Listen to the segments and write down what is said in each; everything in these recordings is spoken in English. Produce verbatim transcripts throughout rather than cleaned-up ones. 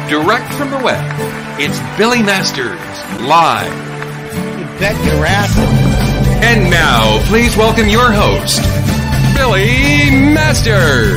direct from the web, it's Billy Masters, live. You bet your ass. And now, please welcome your host, Billy Masters.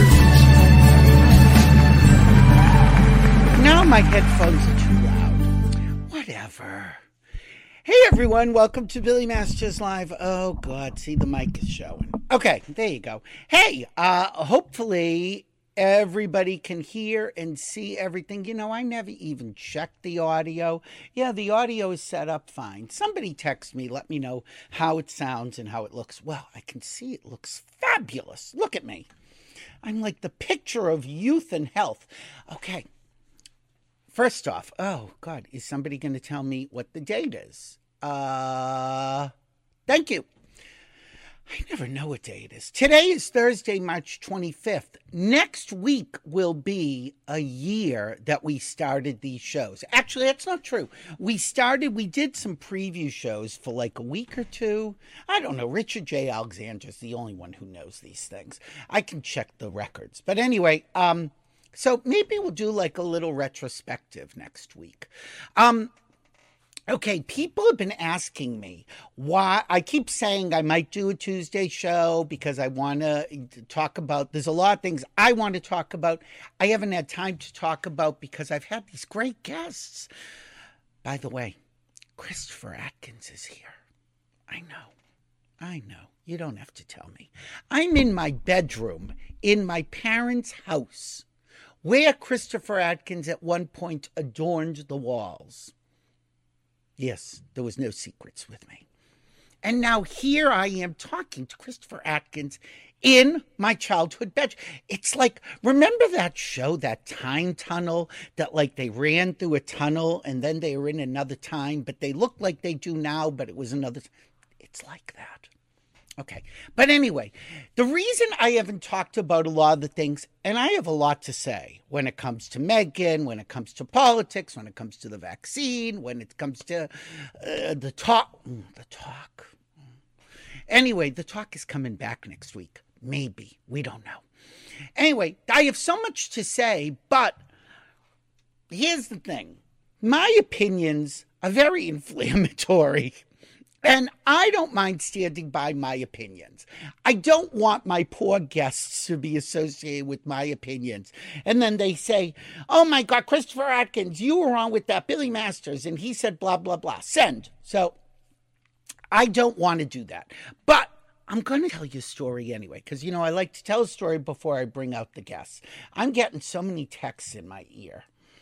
Now my headphones are too loud. Whatever. Hey everyone, welcome to Billy Masters Live. Oh God, see, the mic is showing. Okay, there you go. Hey, uh, hopefully everybody can hear and see everything. You know, I never even checked the audio. Yeah, the audio is set up fine. Somebody text me, let me know how it sounds and how it looks. Well, I can see it looks fabulous. Look at me. I'm like the picture of youth and health. Okay. First off, oh God, is somebody going to tell me what the date is? Uh, thank you. I never know what day it is. Today is Thursday, March twenty-fifth. Next week will be a year that we started these shows. Actually, that's not true. We started, we did some preview shows for like a week or two. I don't know. Richard J. Alexander's the only one who knows these things. I can check the records. But anyway, um, so maybe we'll do like a little retrospective next week. Um, Okay, people have been asking me why. I keep saying I might do a Tuesday show because I want to talk about, there's a lot of things I want to talk about. I haven't had time to talk about because I've had these great guests. By the way, Christopher Atkins is here. I know. I know. You don't have to tell me. I'm in my bedroom in my parents' house where Christopher Atkins at one point adorned the walls. Yes, there was no secrets with me. And now here I am talking to Christopher Atkins in my childhood bed. It's like, remember that show, that time tunnel, that like they ran through a tunnel and then they were in another time, but they looked like they do now, but it was another. It's like that. Okay. But anyway, the reason I haven't talked about a lot of the things, and I have a lot to say when it comes to Megyn, when it comes to politics, when it comes to the vaccine, when it comes to uh, the talk, the talk. Anyway, the talk is coming back next week. Maybe. We don't know. Anyway, I have so much to say, but here's the thing. My opinions are very inflammatory. And I don't mind standing by my opinions. I don't want my poor guests to be associated with my opinions. And then they say, oh my God, Christopher Atkins, you were on with that Billy Masters, and he said blah, blah, blah. Send. So I don't want to do that. But I'm going to tell you a story anyway, because, you know, I like to tell a story before I bring out the guests. I'm getting so many texts in my ear.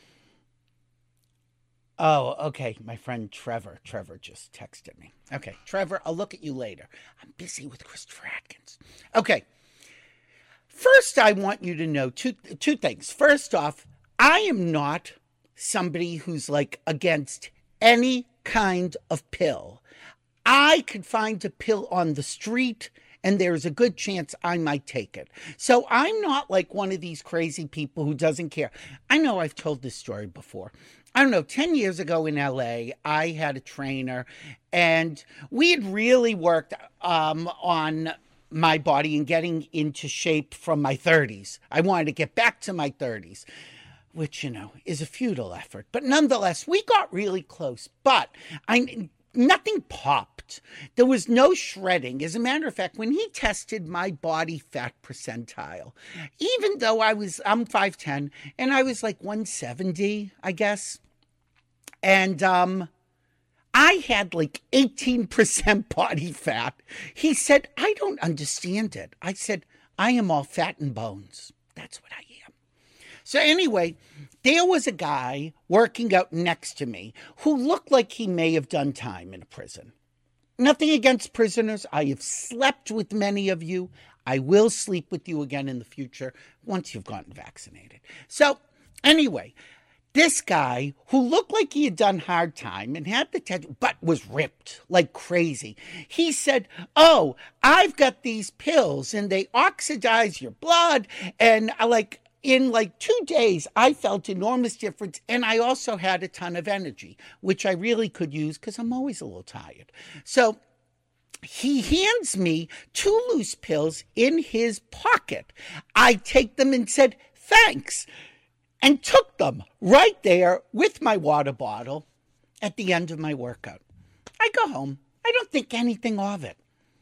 Oh, okay. My friend Trevor. Trevor just texted me. Okay, Trevor, I'll look at you later. I'm busy with Christopher Atkins. Okay. First, I want you to know two two things. First off, I am not somebody who's like against any kind of pill. I could find a pill on the street and there's a good chance I might take it. So I'm not like one of these crazy people who doesn't care. I know I've told this story before. I don't know, ten years ago in L A, I had a trainer, and we had really worked um, on my body and getting into shape from my thirties. I wanted to get back to my thirties, which, you know, is a futile effort. But nonetheless, we got really close, but I... nothing popped. There was no shredding. As a matter of fact, when he tested my body fat percentile, even though I was, I'm five ten and I was like one seventy, I guess. And um, I had like eighteen percent body fat. He said, I don't understand it. I said, I am all fat and bones. That's what I am. So anyway, there was a guy working out next to me who looked like he may have done time in a prison. Nothing against prisoners. I have slept with many of you. I will sleep with you again in the future once you've gotten vaccinated. So anyway, this guy who looked like he had done hard time and had the tattoo, but was ripped like crazy. He said, oh, I've got these pills and they oxidize your blood. And I like, in like two days, I felt enormous difference. And I also had a ton of energy, which I really could use because I'm always a little tired. So he hands me two loose pills in his pocket. I take them and said, thanks. and took them right there with my water bottle at the end of my workout. I go home. I don't think anything of it.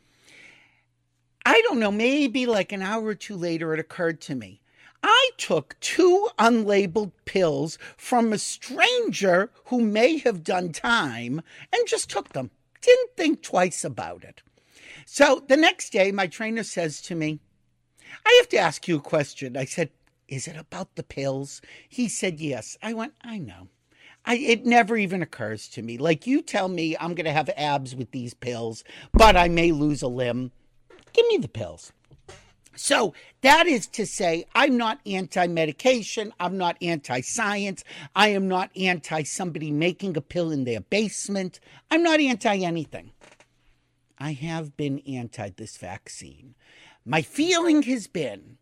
I don't know, maybe like an hour or two later, it occurred to me. I took two unlabeled pills from a stranger who may have done time and just took them. Didn't think twice about it. So the next day, my trainer says to me, I have to ask you a question. I said, is it about the pills? He said, yes. I went, I know. I, it never even occurs to me. Like, you tell me I'm going to have abs with these pills, but I may lose a limb. Give me the pills. So that is to say, I'm not anti-medication. I'm not anti-science. I am not anti-somebody making a pill in their basement. I'm not anti-anything. I have been anti this vaccine. My feeling has been,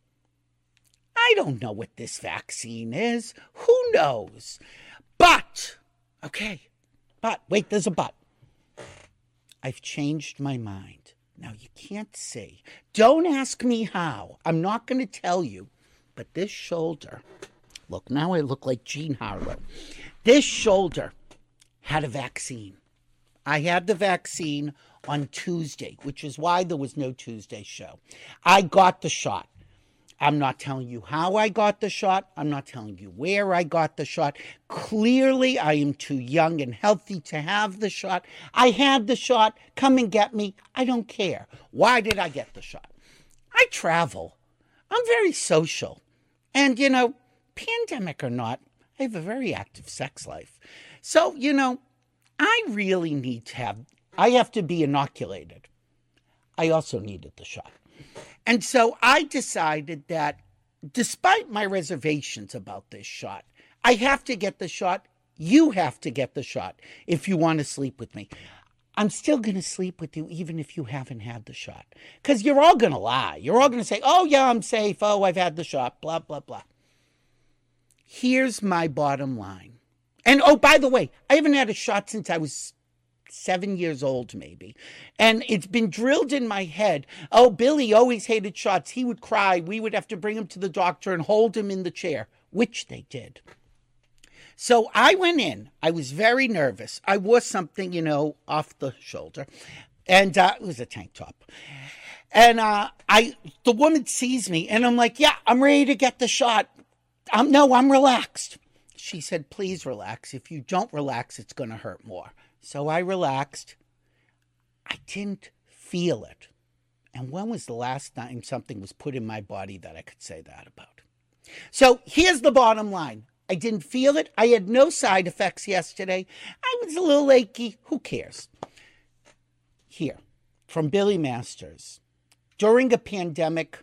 I don't know what this vaccine is. Who knows? But, okay, but, wait, there's a but. I've changed my mind. Now, you can't see. Don't ask me how. I'm not going to tell you. But this shoulder, look, now I look like Jean Harlow. This shoulder had a vaccine. I had the vaccine on Tuesday, which is why there was no Tuesday show. I got the shot. I'm not telling you how I got the shot. I'm not telling you where I got the shot. Clearly, I am too young and healthy to have the shot. I had the shot. Come and get me. I don't care. Why did I get the shot? I travel. I'm very social. And, you know, pandemic or not, I have a very active sex life. So, you know, I really need to have, I have to be inoculated. I also needed the shot. And so I decided that despite my reservations about this shot, I have to get the shot. You have to get the shot if you want to sleep with me. I'm still going to sleep with you even if you haven't had the shot. Because you're all going to lie. You're all going to say, oh, yeah, I'm safe. Oh, I've had the shot, blah, blah, blah. Here's my bottom line. And, oh, by the way, I haven't had a shot since I was seven years old, maybe. And it's been drilled in my head. Oh, Billy always hated shots. He would cry. We would have to bring him to the doctor and hold him in the chair, which they did. So I went in. I was very nervous. I wore something, you know, off the shoulder. And uh, it was a tank top. And uh, I, the woman sees me and I'm like, yeah, I'm ready to get the shot. I'm, no, I'm relaxed. She said, please relax. If you don't relax, it's going to hurt more. So I relaxed. I didn't feel it. And when was the last time something was put in my body that I could say that about? So here's the bottom line. I didn't feel it. I had no side effects yesterday. I was a little achy. Who cares? Here, from Billy Masters. During a pandemic,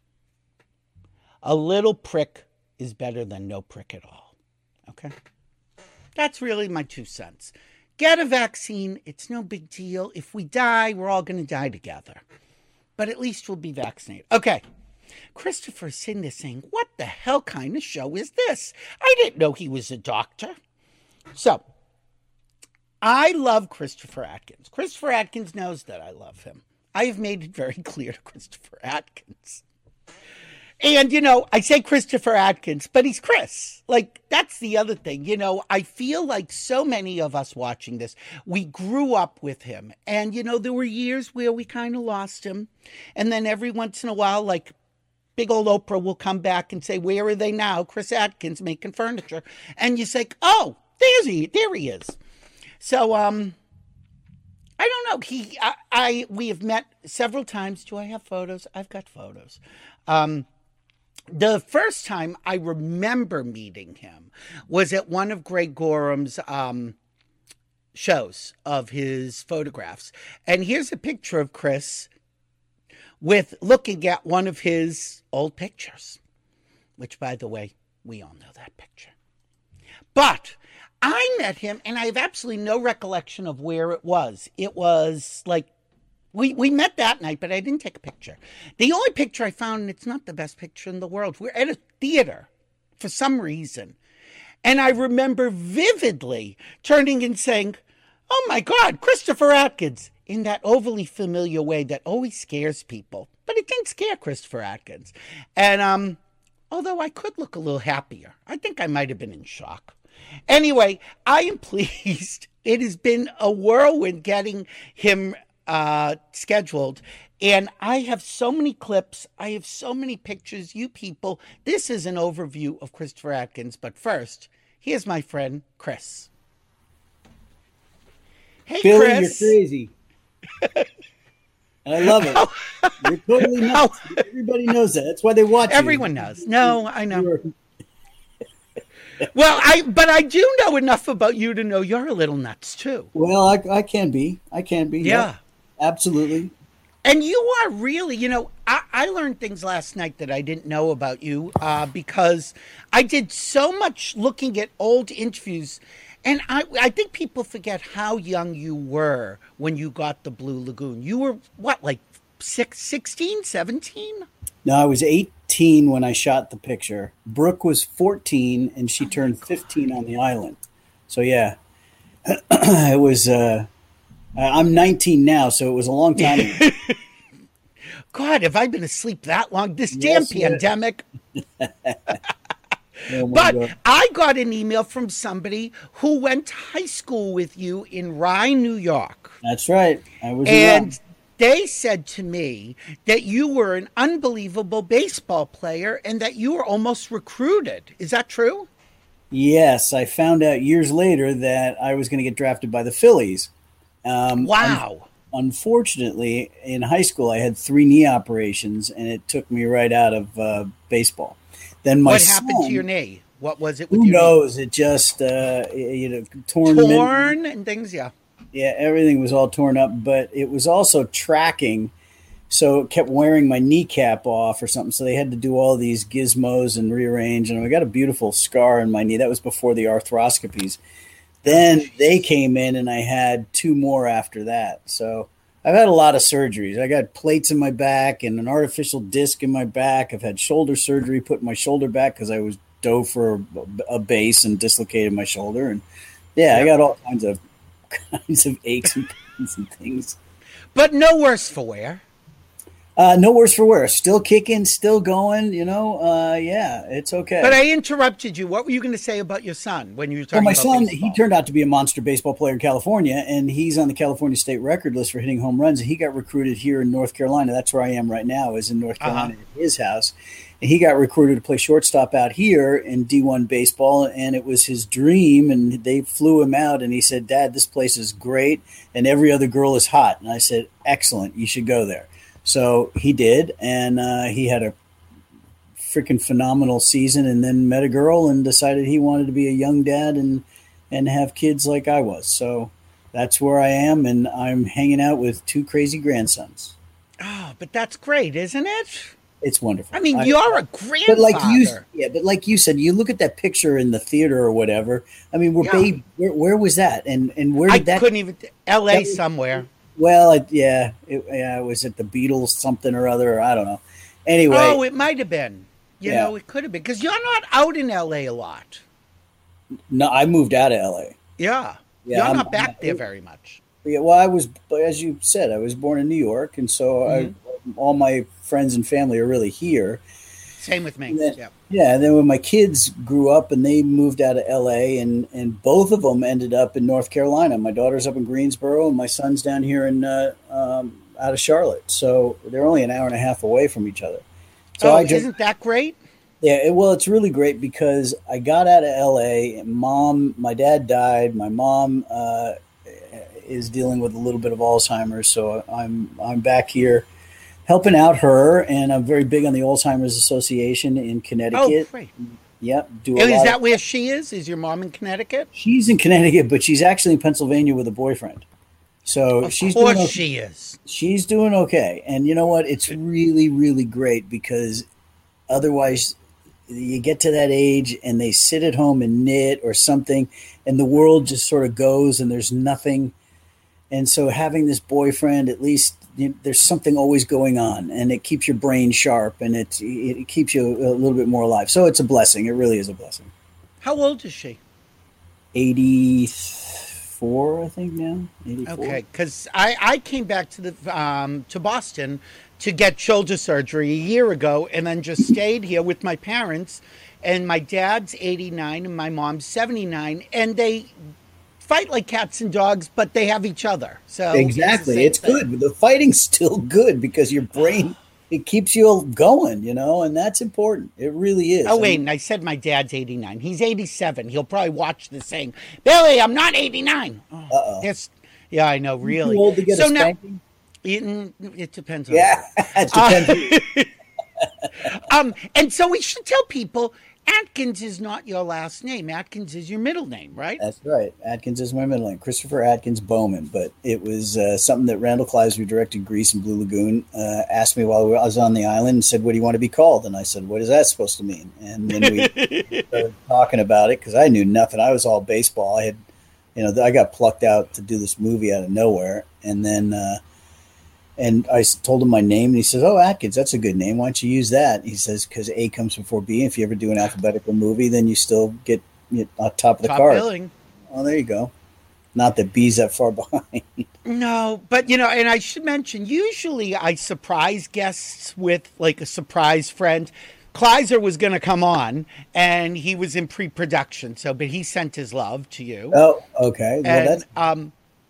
a little prick is better than no prick at all. Okay? That's really my two cents. Get a vaccine. It's no big deal. If we die, we're all going to die together. But at least we'll be vaccinated. Okay. Christopher's sitting there saying, what the hell kind of show is this? I didn't know he was a doctor. So, I love Christopher Atkins. Christopher Atkins knows that I love him. I have made it very clear to Christopher Atkins. And, you know, I say Christopher Atkins, but he's Chris. Like, that's the other thing. You know, I feel like so many of us watching this, we grew up with him. And, you know, there were years where we kind of lost him. And then every once in a while, like, big old Oprah will come back and say, where are they now? Chris Atkins making furniture. And you say, oh, there's he, there he is. So, um, I don't know. He, I, I, we have met several times. Do I have photos? I've got photos. Um, The first time I remember meeting him was at one of Greg Gorham's um, shows of his photographs. And here's a picture of Chris with looking at one of his old pictures, which, by the way, we all know that picture. But I met him, and I have absolutely no recollection of where it was. It was like, We we met that night, but I didn't take a picture. The only picture I found, and it's not the best picture in the world, we're at a theater for some reason. And I remember vividly turning and saying, oh my God, Christopher Atkins, in that overly familiar way that always scares people. But it didn't scare Christopher Atkins. And um, Although I could look a little happier. I think I might have been in shock. Anyway, I am pleased. It has been a whirlwind getting him uh, scheduled. And I have so many clips. I have so many pictures. You people, this is an overview of Christopher Atkins. But first, here's my friend, Chris. Hey, Billy, Chris. You're crazy. And I love it. You're totally nuts. Everybody knows that. That's why they watch you. Everyone knows. No, I know. Well, I but I do know enough about you to know you're a little nuts too. Well, I, I can be. I can be. Yeah. yeah. Absolutely. And you are really, you know, I, I learned things last night that I didn't know about you uh, because I did so much looking at old interviews. And I, I think people forget how young you were when you got the Blue Lagoon. You were, what, like six, sixteen, seventeen? No, I was eighteen when I shot the picture. Brooke was fourteen, and she oh turned fifteen on the island. So, yeah, it was, uh, I'm nineteen now, so it was a long time ago. God, have I been asleep that long? This damn yes, pandemic. Oh but God. I got an email from somebody who went to high school with you in Rye, New York. That's right. I was And around. They said to me that you were an unbelievable baseball player and that you were almost recruited. Is that true? Yes. I found out years later that I was going to get drafted by the Phillies. Um, wow. Un- unfortunately, in high school, I had three knee operations, and it took me right out of uh, baseball. Then my what son, happened to your knee? What was it? With who your knows? knee? It just uh, you know torn, torn min- and things. Yeah, yeah, everything was all torn up. But it was also tracking, so it kept wearing my kneecap off or something. So they had to do all these gizmos and rearrange. And I got a beautiful scar in my knee. That was before the arthroscopies. Then they came in, and I had two more after that. So I've had a lot of surgeries. I got plates in my back and an artificial disc in my back. I've had shoulder surgery, put my shoulder back because I was dove for a, a base and dislocated my shoulder. And yeah, yeah, I got all kinds of kinds of aches and pains and things. But no worse for wear. Uh, no worse for wear. Still kicking, still going. You know, uh, yeah, it's okay. But I interrupted you. What were you going to say about your son when you were talking well, my about son, baseball? He turned out to be a monster baseball player in California, and he's on the California state record list for hitting home runs. He got recruited here in North Carolina. That's where I am right now, is in North Carolina uh-huh. at his house. And he got recruited to play shortstop out here in D one baseball, and it was his dream, and they flew him out, and he said, Dad, this place is great, and every other girl is hot. And I said, excellent, you should go there. So he did, and uh, he had a freaking phenomenal season, and then met a girl and decided he wanted to be a young dad and and have kids like I was. So that's where I am, and I'm hanging out with two crazy grandsons. Oh, but that's great, isn't it? It's wonderful. I mean, I, you're a grandfather. But like you, yeah, but like you said, you look at that picture in the theater or whatever. I mean, we're yeah. baby. Where, where was that? And and where did I that? I couldn't even. L A was, somewhere. Well, it, yeah, it, yeah, it was at the Beatles something or other. I don't know. Anyway. Oh, it might have been. You yeah. know, it could have been. Because you're not out in L A a lot. No, I moved out of L A. Yeah. yeah you're I'm, not back I'm, there very much. Yeah, well, I was, as you said, I was born in New York. And so mm-hmm. I, all my friends and family are really here. Same with me. Then, yeah. Yeah. And then when my kids grew up and they moved out of L A, and, and both of them ended up in North Carolina. My daughter's up in Greensboro, and my son's down here in uh, um, out of Charlotte. So they're only an hour and a half away from each other. So oh, I just, isn't that great? Yeah. It, well, it's really great because I got out of L A. Mom, my dad died. My mom uh, is dealing with a little bit of Alzheimer's. So I'm I'm back here helping out her, and I'm very big on the Alzheimer's Association in Connecticut. Oh, great. Yep. Do a is lot that of, where she is? Is your mom in Connecticut? She's in Connecticut, but she's actually in Pennsylvania with a boyfriend. So of she's course doing okay. she is. She's doing okay. And you know what? It's really, really great because otherwise you get to that age and they sit at home and knit or something, and the world just sort of goes and there's nothing. And so having this boyfriend, at least you know, there's something always going on, and it keeps your brain sharp, and it it keeps you a little bit more alive. So it's a blessing. It really is a blessing. How old is she? eighty, eighty-four, I think now. eighty-four. Okay, because I, I came back to the um, to Boston to get shoulder surgery a year ago, and then just stayed here with my parents. And my dad's eighty-nine, and my mom's seventy-nine, and they fight like cats and dogs, but they have each other. So exactly, it's, it's good. The fighting's still good because your brain, it keeps you going, you know, and that's important. It really is. Oh, wait, I mean, and I said my dad's eighty-nine. He's eighty-seven. He'll probably watch this saying, Billy, I'm not eighty-nine. Oh, uh-oh. It's, yeah, I know, really. Too old to get so a spanking? Now, it, it depends on Yeah, it depends. Uh, um, and so we should tell people, Atkins is not your last name. Atkins is your middle name, right? That's right. Atkins is my middle name, Christopher Atkins Bowman. But it was uh, something that Randall Kleiser, who directed Grease and Blue Lagoon, uh, asked me while I was on the island and said, what do you want to be called? And I said, what is that supposed to mean? And then we started talking about it because I knew nothing. I was all baseball. I had, you know, I got plucked out to do this movie out of nowhere. And then uh, And I told him my name, and he says, oh, Atkins, that's a good name. Why don't you use that? He says, because A comes before B. And if you ever do an alphabetical movie, then you still get, get on top of the top card. Billing. Oh, there you go. Not that B's that far behind. No, but, you know, and I should mention, usually I surprise guests with, like, a surprise friend. Kleiser was going to come on, and he was in pre-production, so, but he sent his love to you. Oh, okay. Well, and, that's... um,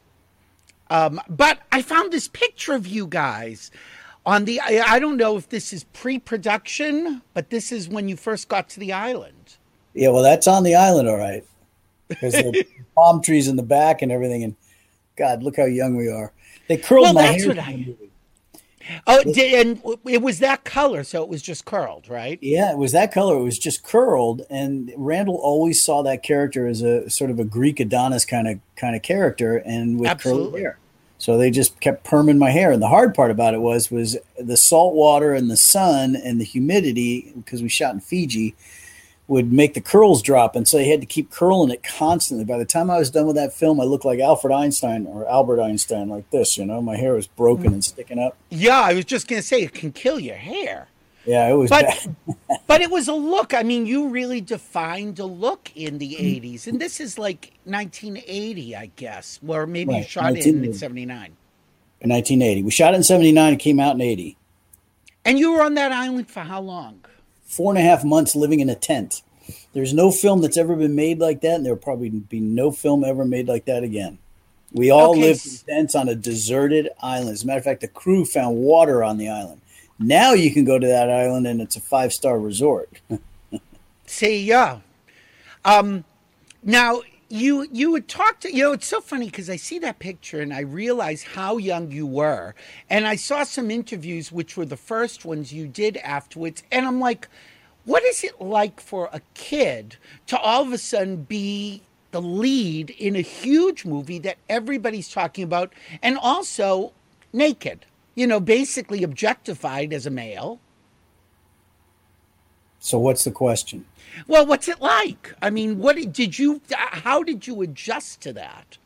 Um, but I found this picture of you guys on the, I, I don't know if this is pre-production, but this is when you first got to the island. Yeah, well, that's on the island, all right. Because the palm trees in the back and everything. And God, look how young we are. They curled well, my that's hair. What I, oh, did, and it was that color, so it was just curled, right? Yeah, it was that color. It was just curled. And Randall always saw that character as a sort of a Greek Adonis kind of kind of character, and with Absolutely. curly hair. So they just kept perming my hair. And the hard part about it was was the salt water and the sun and the humidity, because we shot in Fiji, would make the curls drop. And so they had to keep curling it constantly. By the time I was done with that film, I looked like Alfred Einstein or Albert Einstein, like this, you know. My hair was broken and sticking up. Yeah, I was just going to say, it can kill your hair. Yeah, it was but, bad. But it was a look. I mean, you really defined a look in the eighties. And this is like nineteen eighty, I guess. Or maybe Right, you shot it in seventy-nine. In nineteen eighty. We shot it in seventy-nine. It came out in eighty. And you were on that island for how long? Four and a half months living in a tent. There's no film that's ever been made like that, and there will probably be no film ever made like that again. We all Okay. lived in tents on a deserted island. As a matter of fact, the crew found water on the island. Now you can go to that island, and it's a five-star resort. See, yeah. Um, now, you you had talked to, you know, it's so funny because I see that picture and I realize how young you were. And I saw some interviews, which were the first ones you did afterwards. And I'm like, what is it like for a kid to all of a sudden be the lead in a huge movie that everybody's talking about, and also naked? You know, basically objectified as a male. So what's the question? Well, what's it like? I mean, what did you, how did you adjust to that?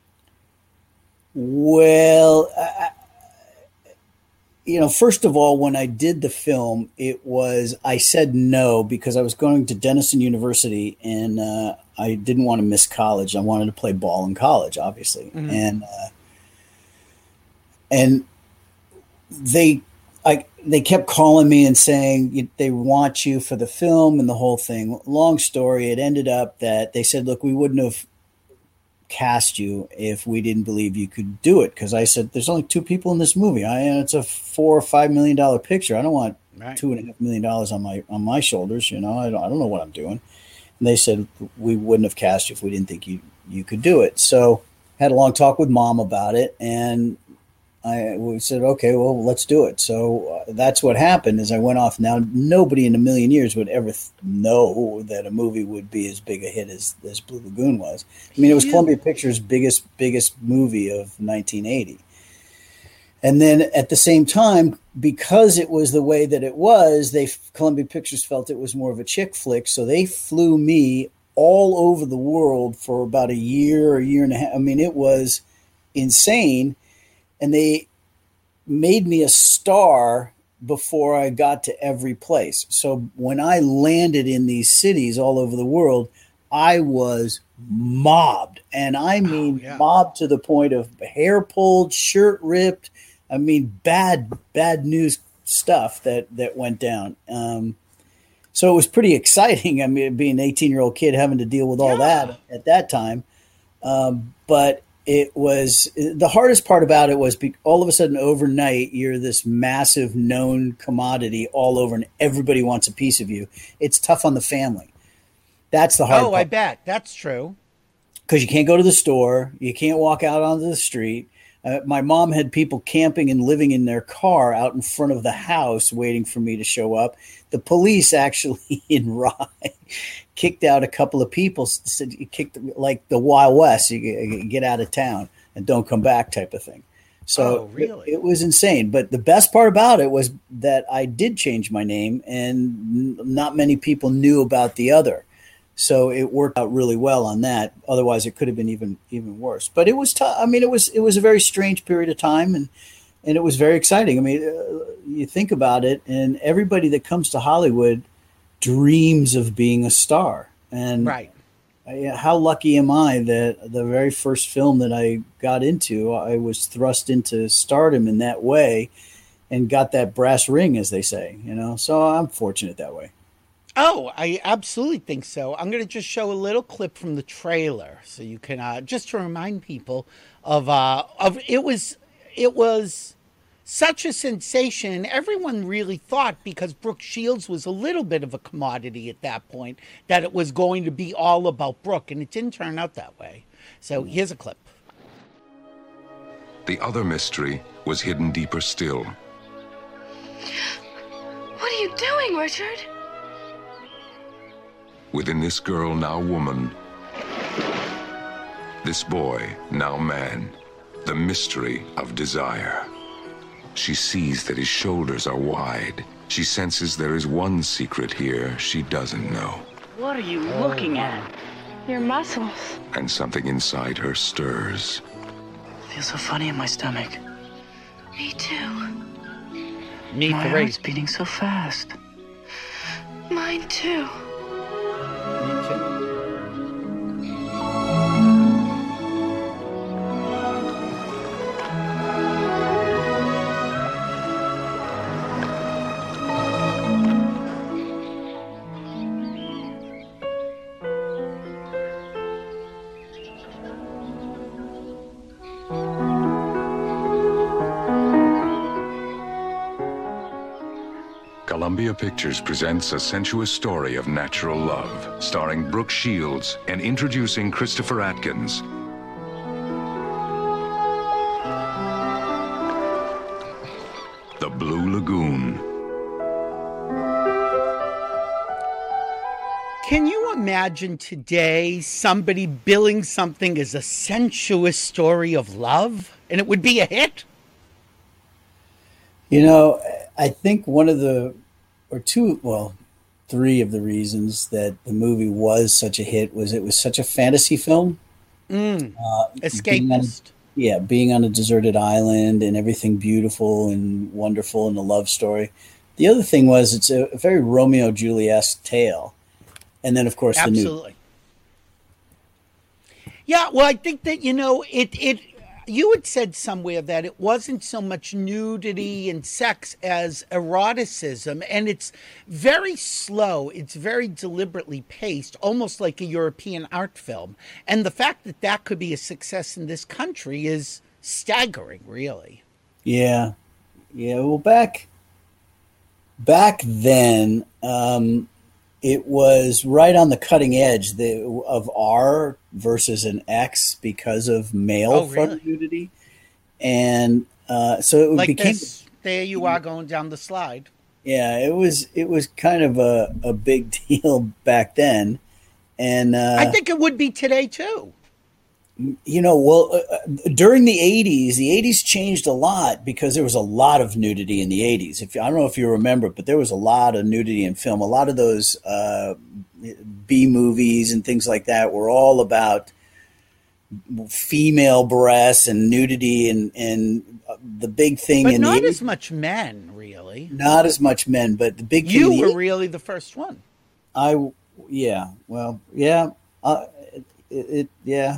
Well, uh, you know, first of all, when I did the film, it was, I said no because I was going to Denison University, and uh, I didn't want to miss college. I wanted to play ball in college, obviously. Mm-hmm. And, uh, and, They, I, they kept calling me and saying they want you for the film and the whole thing. Long story. It ended up that they said, "Look, we wouldn't have cast you if we didn't believe you could do it." Because I said, "There's only two people in this movie. I, it's a four or five million dollar picture. I don't want right. two and a half million dollars on my on my shoulders. You know, I don't, I don't know what I'm doing." And they said, "We wouldn't have cast you if we didn't think you you could do it." So I had a long talk with Mom about it, and I we said, okay, well, let's do it. So uh, that's what happened is I went off. Now, nobody in a million years would ever th- know that a movie would be as big a hit as, as Blue Lagoon was. I mean, it was Columbia Pictures' biggest, biggest movie of nineteen eighty. And then at the same time, because it was the way that it was, they Columbia Pictures felt it was more of a chick flick. So they flew me all over the world for about a year, a year and a half. I mean, it was insane. And they made me a star before I got to every place. So when I landed in these cities all over the world, I was mobbed, and I mean oh, yeah. mobbed to the point of hair pulled, shirt ripped. I mean, bad, bad news stuff that, that went down. Um, so it was pretty exciting. I mean, being an eighteen-year-old kid having to deal with all yeah. that at that time. Um, but it was the hardest part about it was be, all of a sudden overnight, you're this massive known commodity all over, and everybody wants a piece of you. It's tough on the family. That's the hard oh, part. I bet. That's true. Because you can't go to the store. You can't walk out onto the street. Uh, my mom had people camping and living in their car out in front of the house waiting for me to show up. The police actually in Rye kicked out a couple of people, said you kicked like the Wild West, you get out of town and don't come back type of thing. So oh, really? it, it was insane. But the best part about it was that I did change my name, and n- not many people knew about the other. So it worked out really well on that. Otherwise, it could have been even even worse. But it was tough. I mean, it was it was a very strange period of time, and and it was very exciting. I mean, uh, you think about it, and everybody that comes to Hollywood dreams of being a star. And right. I, how lucky am I that the very first film that I got into, I was thrust into stardom in that way, and got that brass ring, as they say. You know, so I'm fortunate that way. Oh, I absolutely think so. I'm going to just show a little clip from the trailer so you can uh, just to remind people of uh, of it was it was such a sensation. Everyone really thought, because Brooke Shields was a little bit of a commodity at that point, that it was going to be all about Brooke, and it didn't turn out that way. So here's a clip. The other mystery was hidden deeper still. What are you doing, Richard? Within this girl, now woman, this boy, now man, the mystery of desire. She sees that his shoulders are wide. She senses there is one secret here she doesn't know. What are you looking at? Your muscles. And something inside her stirs. Feels so funny in my stomach. Me too. Meet My the heart's race. beating so fast. Mine too. Columbia Pictures presents a sensuous story of natural love, starring Brooke Shields and introducing Christopher Atkins. The Blue Lagoon. Can you imagine today somebody billing something as a sensuous story of love, and it would be a hit? You know, I think one of the, or two, well, three of the reasons that the movie was such a hit was it was such a fantasy film. Mm. Uh, being on, Escapist. yeah, being on a deserted island and everything beautiful and wonderful and a love story. The other thing was it's a, a very Romeo Juliet tale. And then, of course, the new. Absolutely. Yeah, well, I think that, you know, it, it, you had said somewhere that it wasn't so much nudity and sex as eroticism, and it's very slow. It's very deliberately paced, almost like a European art film. And the fact that that could be a success in this country is staggering, really. Yeah. Yeah. Well, back, back then, um, it was right on the cutting edge the, of R versus an X because of male Oh, front really? nudity. And uh, so it Like became, this, there you are going down the slide. yeah, it was, it was kind of a, a big deal back then. And uh, I think it would be today, too. you know, well, uh, during the eighties, the eighties changed a lot because there was a lot of nudity in the eighties. If I don't know if you remember, but there was a lot of nudity in film. A lot of those uh, B movies and things like that were all about female breasts and nudity, and and the big thing. But in not the as much men, really. not as much men, but the big thing. You in the were eighties, really the first one. I yeah, well, yeah. Uh, it, it yeah,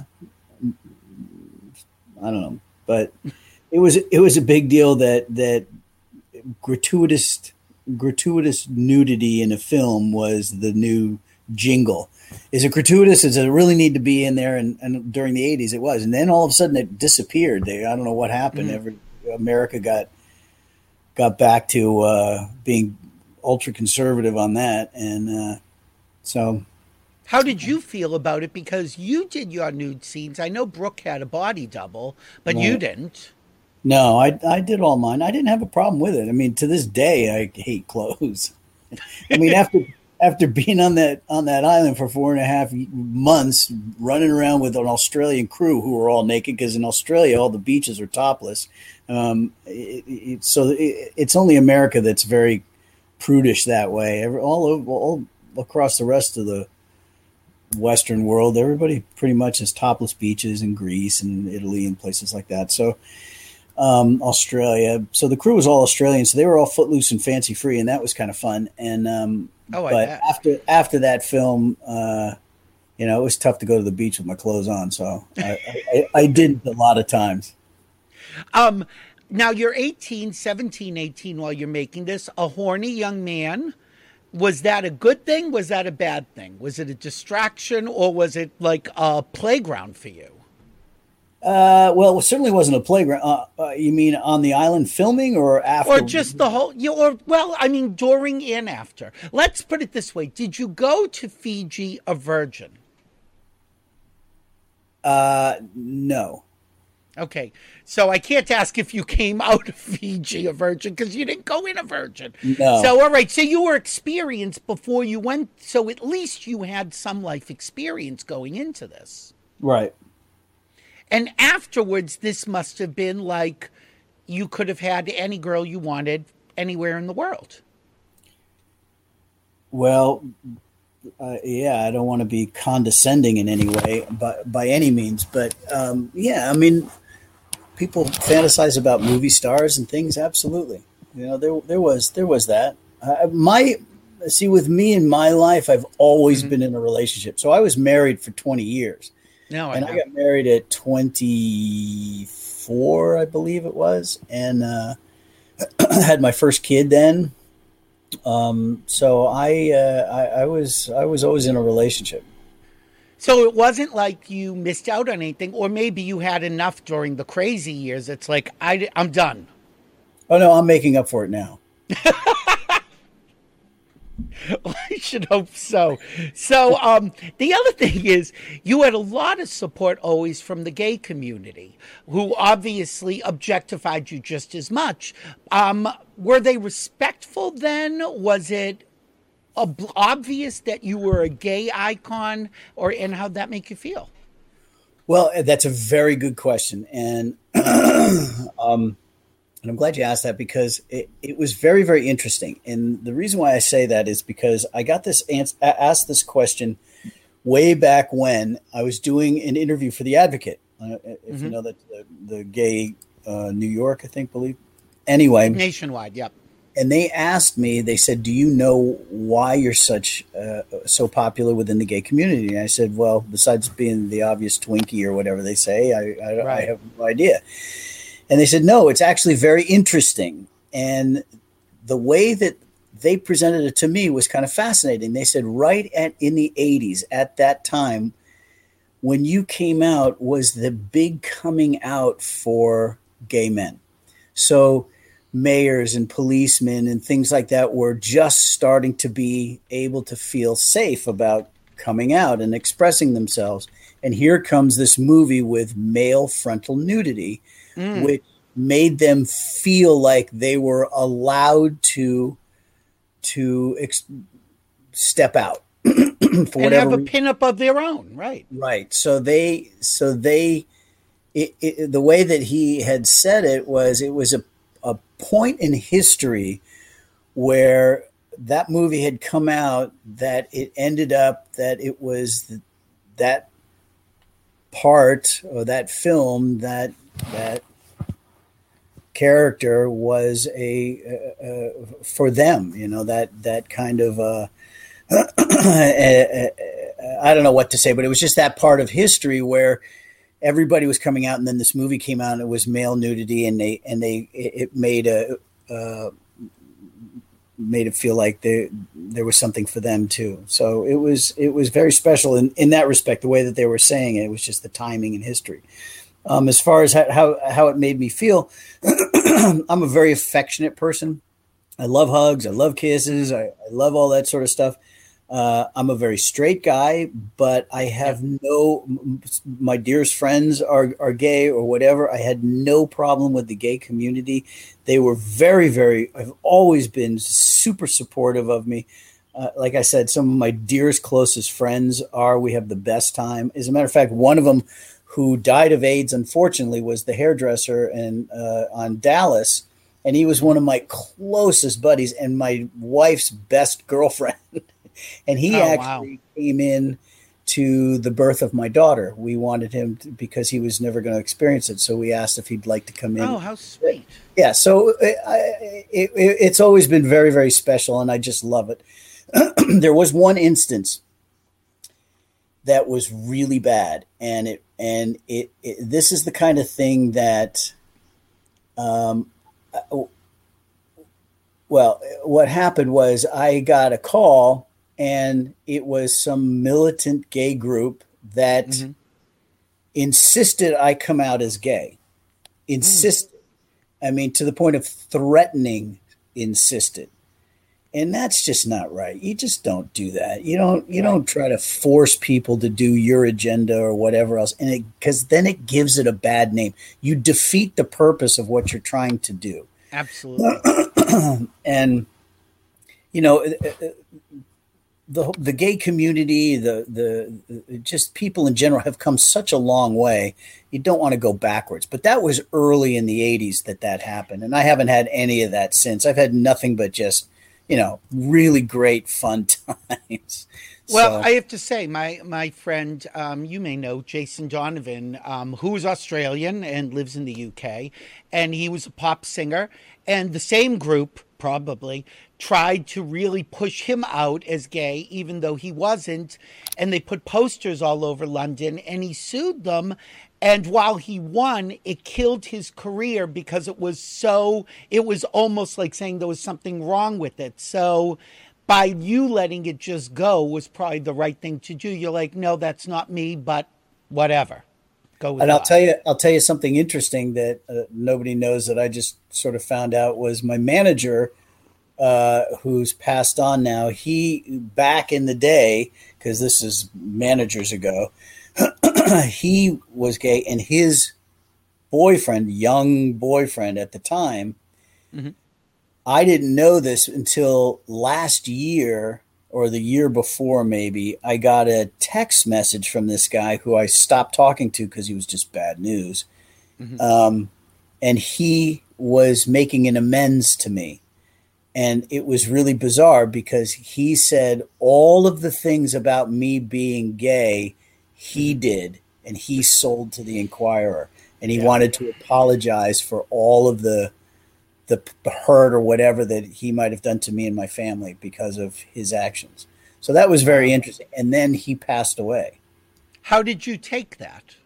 I don't know, but it was it was a big deal that that gratuitous gratuitous nudity in a film was the new jingle. Is it gratuitous? Does it really need to be in there? And, and during the eighties, it was, and then all of a sudden it disappeared. They, I don't know what happened. Mm-hmm. Every America got got back to uh, being ultra conservative on that, and uh, so. How did you feel about it? Because you did your nude scenes. I know Brooke had a body double, but right. You didn't. No, I I did all mine. I didn't have a problem with it. I mean, to this day, I hate clothes. I mean, after after being on that on that island for four and a half months, running around with an Australian crew who were all naked, because in Australia all the beaches are topless. Um, it, it, so it, it's only America that's very prudish that way. Every, all over, all across the rest of the Western world, everybody pretty much has topless beaches in Greece and Italy and places like that. So. Um, Australia. So the crew was all Australian, so they were all footloose and fancy free, and that was kind of fun. And um, oh, I but bet. after after that film, uh, you know, it was tough to go to the beach with my clothes on. So I, I, I did a lot of times. Um, now you're eighteen, seventeen, eighteen while you're making this. A horny young man. Was that a good thing? Was that a bad thing? Was it a distraction, or was it like a playground for you? Uh, well, it certainly wasn't a playground. Uh, uh, you mean on the island filming, or after? Or just the whole, you or well, I mean, during and after. Let's put it this way. Did you go to Fiji a virgin? Uh, no. Okay. So I can't ask if you came out of Fiji a virgin, because you didn't go in a virgin. No. So, all right. So you were experienced before you went. So at least you had some life experience going into this. Right. And afterwards, this must have been like you could have had any girl you wanted anywhere in the world. Well, uh, yeah, I don't want to be condescending in any way, but by any means. But um, yeah, I mean, people fantasize about movie stars and things. Absolutely, you know, there there was there was that. Uh, my see, with me in my life, I've always mm-hmm. been in a relationship. So I was married for twenty years. No, I and know. I got married at twenty-four, I believe it was, and uh, had my first kid then. Um, so I, uh, I, I was, I was always in a relationship. So it wasn't like you missed out on anything, or maybe you had enough during the crazy years. It's like I, I'm done. Oh no, I'm making up for it now. I should hope so. So um, the other thing is you had a lot of support always from the gay community, who obviously objectified you just as much. Um, were they respectful then? Was it ob- obvious that you were a gay icon, or and how'd that make you feel? Well, that's a very good question. And um And I'm glad you asked that, because it, it was very, very interesting. And the reason why I say that is because I got this ans- asked this question way back when I was doing an interview for The Advocate. Uh, if mm-hmm. you know that the, the gay uh, New York, I think, believe. Anyway. Nationwide, yep. And they asked me, they said, do you know why you're such uh, so popular within the gay community? And I said, well, besides being the obvious Twinkie or whatever they say, I, I, right. I have no idea. And they said, no, it's actually very interesting. And the way that they presented it to me was kind of fascinating. They said right at in the eighties, at that time, when you came out was the big coming out for gay men. So mayors and policemen and things like that were just starting to be able to feel safe about coming out and expressing themselves. And here comes this movie with male frontal nudity, Mm. which made them feel like they were allowed to to ex- step out for and whatever have a pinup of their own, right? Right. So they, so they, it, it, the way that he had said it was, it was a a point in history where that movie had come out, that it ended up that it was the, that part or that film that that character was a uh, uh, for them, you know, that that kind of uh, a, a, I don't know what to say, but it was just that part of history where everybody was coming out, and then this movie came out, and it was male nudity, and they and they it made a uh, made it feel like there there was something for them too. So it was it was very special in, in that respect. The way that they were saying it, it was just the timing and history. Um, as far as how, how how it made me feel, I'm a very affectionate person. I love hugs. I love kisses. I, I love all that sort of stuff. Uh, I'm a very straight guy, but I have no, my dearest friends are, are gay or whatever. I had no problem with the gay community. They were very, very, I've always been super supportive of me. Uh, like I said, some of my dearest, closest friends are, we have the best time. As a matter of fact, one of them who died of AIDS, unfortunately, was the hairdresser in, uh, on Dallas. And he was one of my closest buddies and my wife's best girlfriend. And he oh, actually wow. came in to the birth of my daughter. We wanted him to, because he was never going to experience it. So we asked if he'd like to come in. Oh, how sweet. Yeah. So it, it, it, it's always been very, very special. And I just love it. There was one instance that was really bad. And it, and it, it, this is the kind of thing that, um, well, what happened was I got a call, and it was some militant gay group that mm-hmm. insisted I come out as gay. Insisted. Mm. I mean, to the point of threatening, insisted. And that's just not right. You just don't do that. You don't you right. don't try to force people to do your agenda or whatever else. And it, because then it gives it a bad name. You defeat the purpose of what you're trying to do. Absolutely. And, you know, the the gay community, the, the just people in general have come such a long way. You don't want to go backwards. But that was early in the eighties that that happened. And I haven't had any of that since. I've had nothing but just, you know, really great fun times. Well, so. I have to say, my my friend, um, you may know Jason Donovan, um, who is Australian and lives in the U K, and he was a pop singer. And the same group, probably, tried to really push him out as gay, even though he wasn't. And they put posters all over London, and he sued them. And while he won, it killed his career because it was so, it was almost like saying there was something wrong with it. So by you letting it just go was probably the right thing to do. You're like, no, that's not me, but whatever. Go with and I'll that. tell you, I'll tell you something interesting that uh, nobody knows that I just sort of found out was my manager, uh, who's passed on now. He, back in the day, because this is managers ago, he was gay, and his boyfriend, young boyfriend at the time, mm-hmm. I didn't know this until last year or the year before, maybe. I got a text message from this guy who I stopped talking to because he was just bad news. Mm-hmm. Um, and he was making an amends to me. And it was really bizarre because he said all of the things about me being gay, he did, and he sold to the Inquirer. And he yeah. wanted to apologize for all of the the hurt or whatever that he might have done to me and my family because of his actions. So that was very interesting. And then he passed away. How did you take that?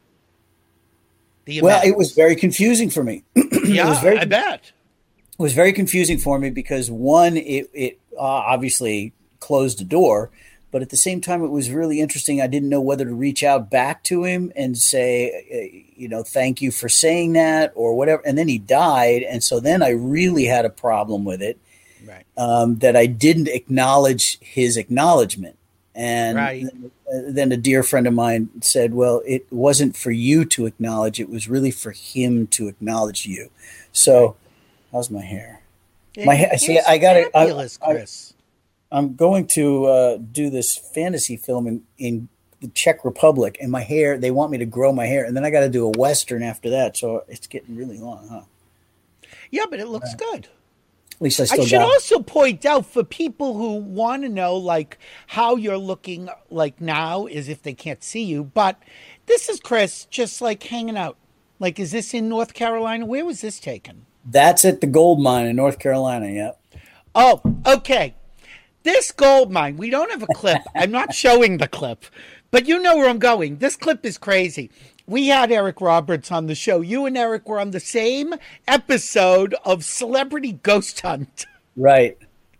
The well, it was very confusing for me. Yeah, it was very, I bet. It was very confusing for me because, one, it, it uh, obviously closed the door, but at the same time, it was really interesting. I didn't know whether to reach out back to him and say, you know, thank you for saying that or whatever. And then he died. And so then I really had a problem with it, right. um, that I didn't acknowledge his acknowledgement. And right. then a dear friend of mine said, well, it wasn't for you to acknowledge. It was really for him to acknowledge you. So how's my hair? My hair. See, I got it. Fabulous, Chris. I'm going to uh, do this fantasy film in, in the Czech Republic, and my hair, they want me to grow my hair, and then I got to do a Western after that, so it's getting really long, huh? Yeah, but it looks uh, good. At least I still I should got it. also point out for people who want to know, like, how you're looking like now, as if they can't see you, but this is Chris just, like, hanging out. Like, is this in North Carolina? Where was this taken? That's at the gold mine in North Carolina, yeah. Oh, okay. This gold mine, we don't have a clip. I'm not showing the clip, but you know where I'm going. This clip is crazy. We had Eric Roberts on the show. You and Eric were on the same episode of Celebrity Ghost Hunt. Right.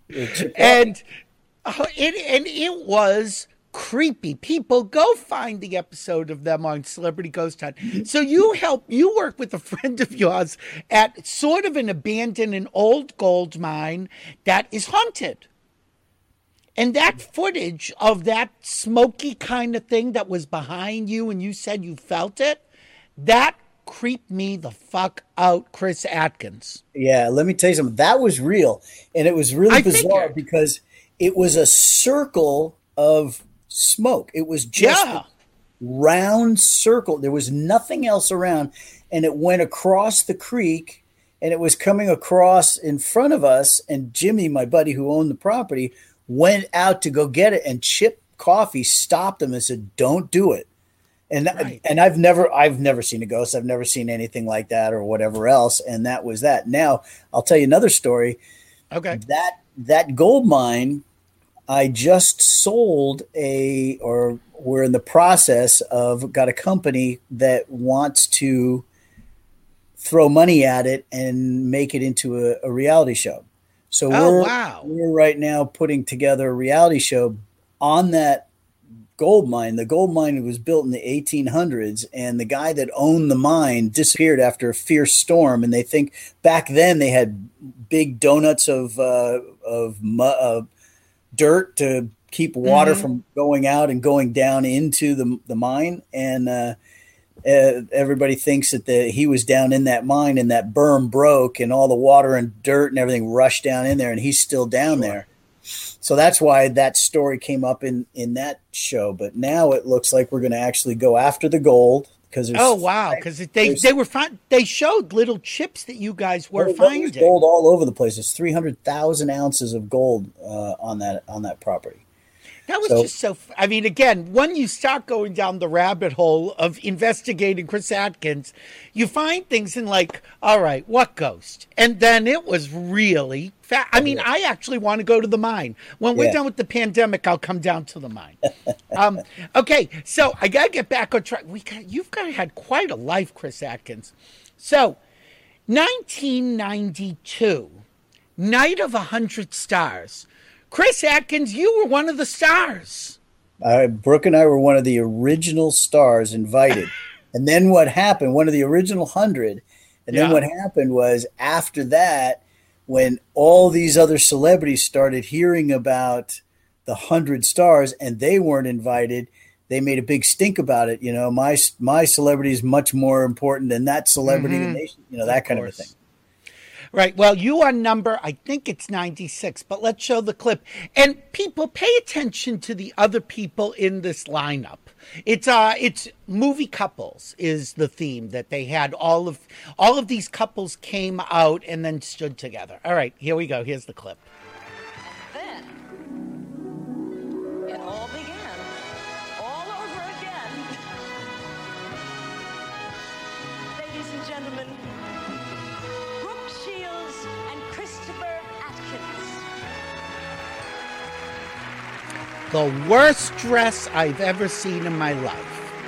And uh, it, and it was creepy. People, go find the episode of them on Celebrity Ghost Hunt. So you help, you work with a friend of yours at sort of an abandoned and old gold mine that is haunted. And that footage of that smoky kind of thing that was behind you and you said you felt it, that creeped me the fuck out, Chris Atkins. Yeah, let me tell you something. That was real. And it was really I bizarre figured. because it was a circle of smoke. It was just Yeah. a round circle. There was nothing else around. And it went across the creek and it was coming across in front of us. And Jimmy, my buddy who owned the property, went out to go get it, and Chip Coffey stopped him and said, "Don't do it." And Right. and I've never I've never seen a ghost. I've never seen anything like that or whatever else. And that was that. Now I'll tell you another story. Okay. That that gold mine, I just sold a, or we're in the process of, got a company that wants to throw money at it and make it into a, a reality show. So Oh, we're, wow. we're right now putting together a reality show on that gold mine. The gold mine was built in the eighteen hundreds, and the guy that owned the mine disappeared after a fierce storm. And they think back then they had big donuts of uh, of mu- uh, dirt to keep water Mhm. from going out and going down into the the mine. And uh, uh, everybody thinks that the, he was down in that mine and that berm broke and all the water and dirt and everything rushed down in there, and he's still down Sure. there. So that's why that story came up in, in that show. But now it looks like we're going to actually go after the gold, because Oh, wow. Because they, there's- they were fin- they showed little chips that you guys were there's finding. gold all over the place. There's three hundred thousand ounces of gold uh, on that on that property. That was So- just so. I mean, again, when you start going down the rabbit hole of investigating Chris Atkins, you find things in like, all right, what ghost? And then it was really fat. I mean, I actually want to go to the mine. When we're Yeah. done with the pandemic, I'll come down to the mine. um, okay, so I gotta get back on track. We got, you've got had quite a life, Chris Atkins. So, nineteen ninety-two, Night of a Hundred Stars. Chris Atkins, you were one of the stars. Uh, Brooke and I were one of the original stars invited. And then what happened, one of the original hundred, and then Yeah. what happened was, after that, when all these other celebrities started hearing about the hundred stars and they weren't invited, they made a big stink about it. You know, my my celebrity is much more important than that celebrity, Mhm. and they, you know, that Of kind of a course. thing. Right. Well, you are number, I think it's ninety-six, but let's show the clip. And people, pay attention to the other people in this lineup. It's uh, it's movie couples is the theme that they had. All of all of these couples came out and then stood together. All right, here we go. Here's the clip. Then it all began all over again. Ladies and gentlemen, Brooke Shields and Christopher Atkins. The worst dress I've ever seen in my life.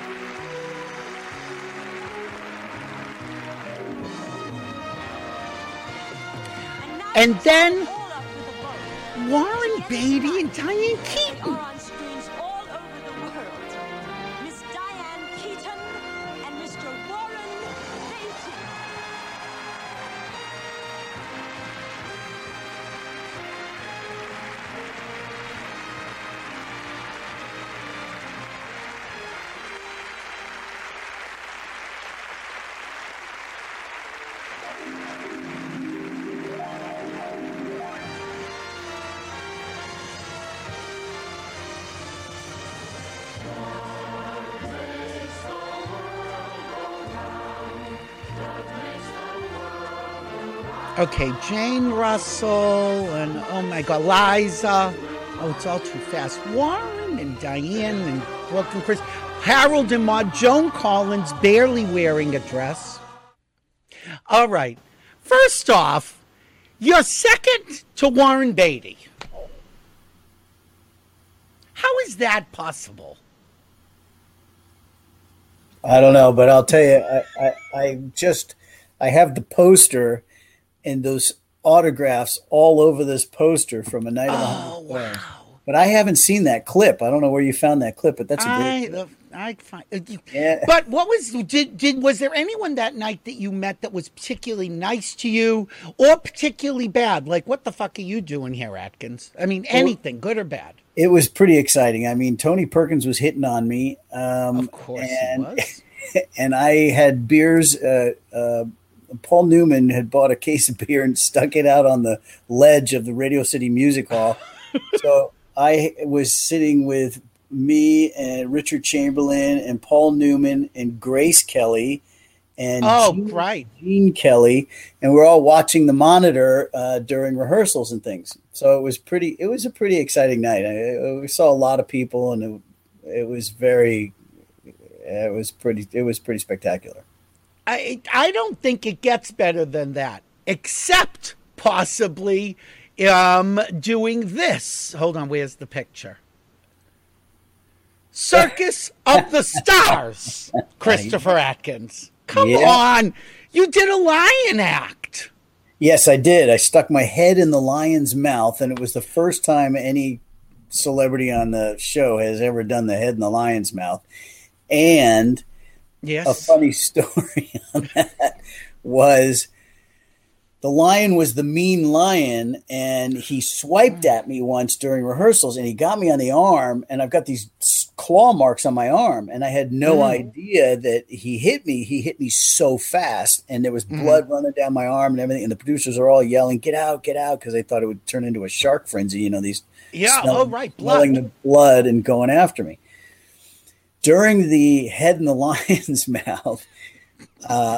And, now And then all up with a vote. Warren Beatty and Diane Keaton. Are on screens all over the world. Miss Diane Keaton and Mister Warren Beatty. Okay, Jane Russell and, oh my God, Liza. Oh, it's all too fast. Warren and Diane and Brooke and Chris. Harold and Maude. Joan Collins barely wearing a dress. All right. First off, you're second to Warren Beatty. How is that possible? I don't know, but I'll tell you, I, I, I just, I have the poster and those autographs all over this poster from A Night of a Oh, Hundred Stars. wow. But I haven't seen that clip. I don't know where you found that clip, but that's a great I, clip. I find, Yeah. But what was did did was there anyone that night that you met that was particularly nice to you or particularly bad? Like, what the fuck are you doing here, Atkins? I mean, anything, good or bad? It was pretty exciting. I mean, Tony Perkins was hitting on me. Um, Of course and, he was. And I had beers. Uh, uh, Paul Newman had bought a case of beer and stuck it out on the ledge of the Radio City Music Hall. So I was sitting with me and Richard Chamberlain and Paul Newman and Grace Kelly and Oh, Gene, right. Gene Kelly, and we're all watching the monitor uh, during rehearsals and things. So it was pretty. It was a pretty exciting night. I, we saw a lot of people, and it, it was very. It was pretty. It was pretty spectacular. I I don't think it gets better than that, except possibly um, doing this. Hold on, where's the picture? Circus of the Stars, Christopher Atkins. Come Yeah. on, you did a lion act. Yes, I did. I stuck my head in the lion's mouth, and it was the first time any celebrity on the show has ever done the head in the lion's mouth. And Yes. a funny story on that was the lion was the mean lion, and he swiped at me once during rehearsals, and he got me on the arm, and I've got these claw marks on my arm, and I had no Mm. idea that he hit me. He hit me so fast, and there was blood running down my arm and everything, and the producers are all yelling, "Get out, get out," because they thought it would turn into a shark frenzy, you know, these Yeah, smell- oh, right, smelling blood. the blood and going after me. During the head in the lion's mouth, uh,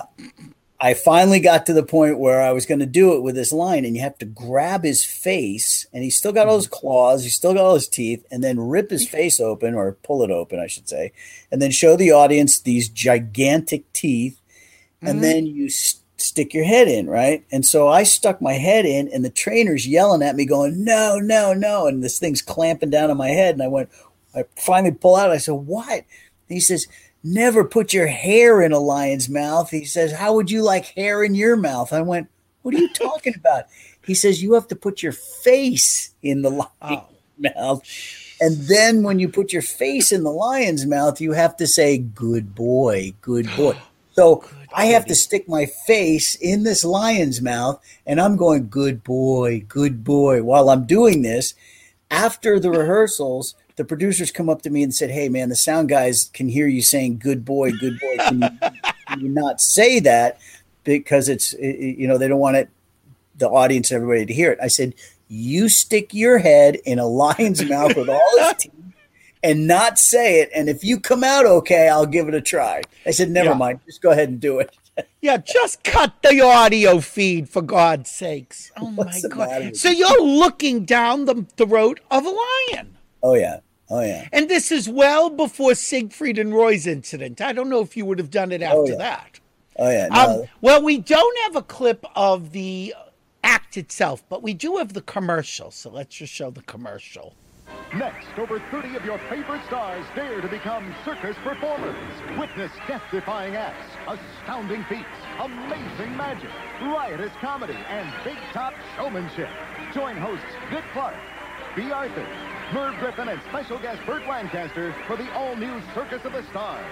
I finally got to the point where I was going to do it with this lion, and you have to grab his face, and he's still got all his claws, he's still got all his teeth, and then rip his face open, or pull it open, I should say, and then show the audience these gigantic teeth, and then you st- stick your head in, right? And so I stuck my head in, and the trainer's yelling at me going, "No, no, no," and this thing's clamping down on my head, and I went, I finally pull out, I said, "What?" And he says, "Never put your hair in a lion's mouth." He says, "How would you like hair in your mouth?" I went, "What are you talking about?" He says, "You have to put your face in the lion's Oh. mouth. And then when you put your face in the lion's mouth, you have to say, 'Good boy, good boy.'" So I have to stick my face in this lion's mouth, and I'm going, "Good boy, good boy," while I'm doing this. After the rehearsals, the producers come up to me and said, "Hey, man, the sound guys can hear you saying 'good boy, good boy.' Can you, can you not say that because it's, it, you know, they don't want it, the audience, everybody to hear it." I said, "You stick your head in a lion's mouth with all his teeth and not say it. And if you come out okay, I'll give it a try." I said, "Never Yeah. mind. Just go ahead and do it." Yeah, just cut the audio feed, for God's sakes. Oh, my What's the matter God. with So you're looking down the throat of a lion. Oh, yeah. Oh, yeah. And this is well before Siegfried and Roy's incident. I don't know if you would have done it after Oh, yeah. that. Oh, yeah. No. Um, well, we don't have a clip of the act itself, but we do have the commercial. So let's just show the commercial. Next, over thirty of your favorite stars dare to become circus performers. Witness death-defying acts, astounding feats, amazing magic, riotous comedy, and big-top showmanship. Join hosts Dick Clark, B. Arthur, Merv Griffin, and special guest Burt Lancaster for the all-new Circus of the Stars.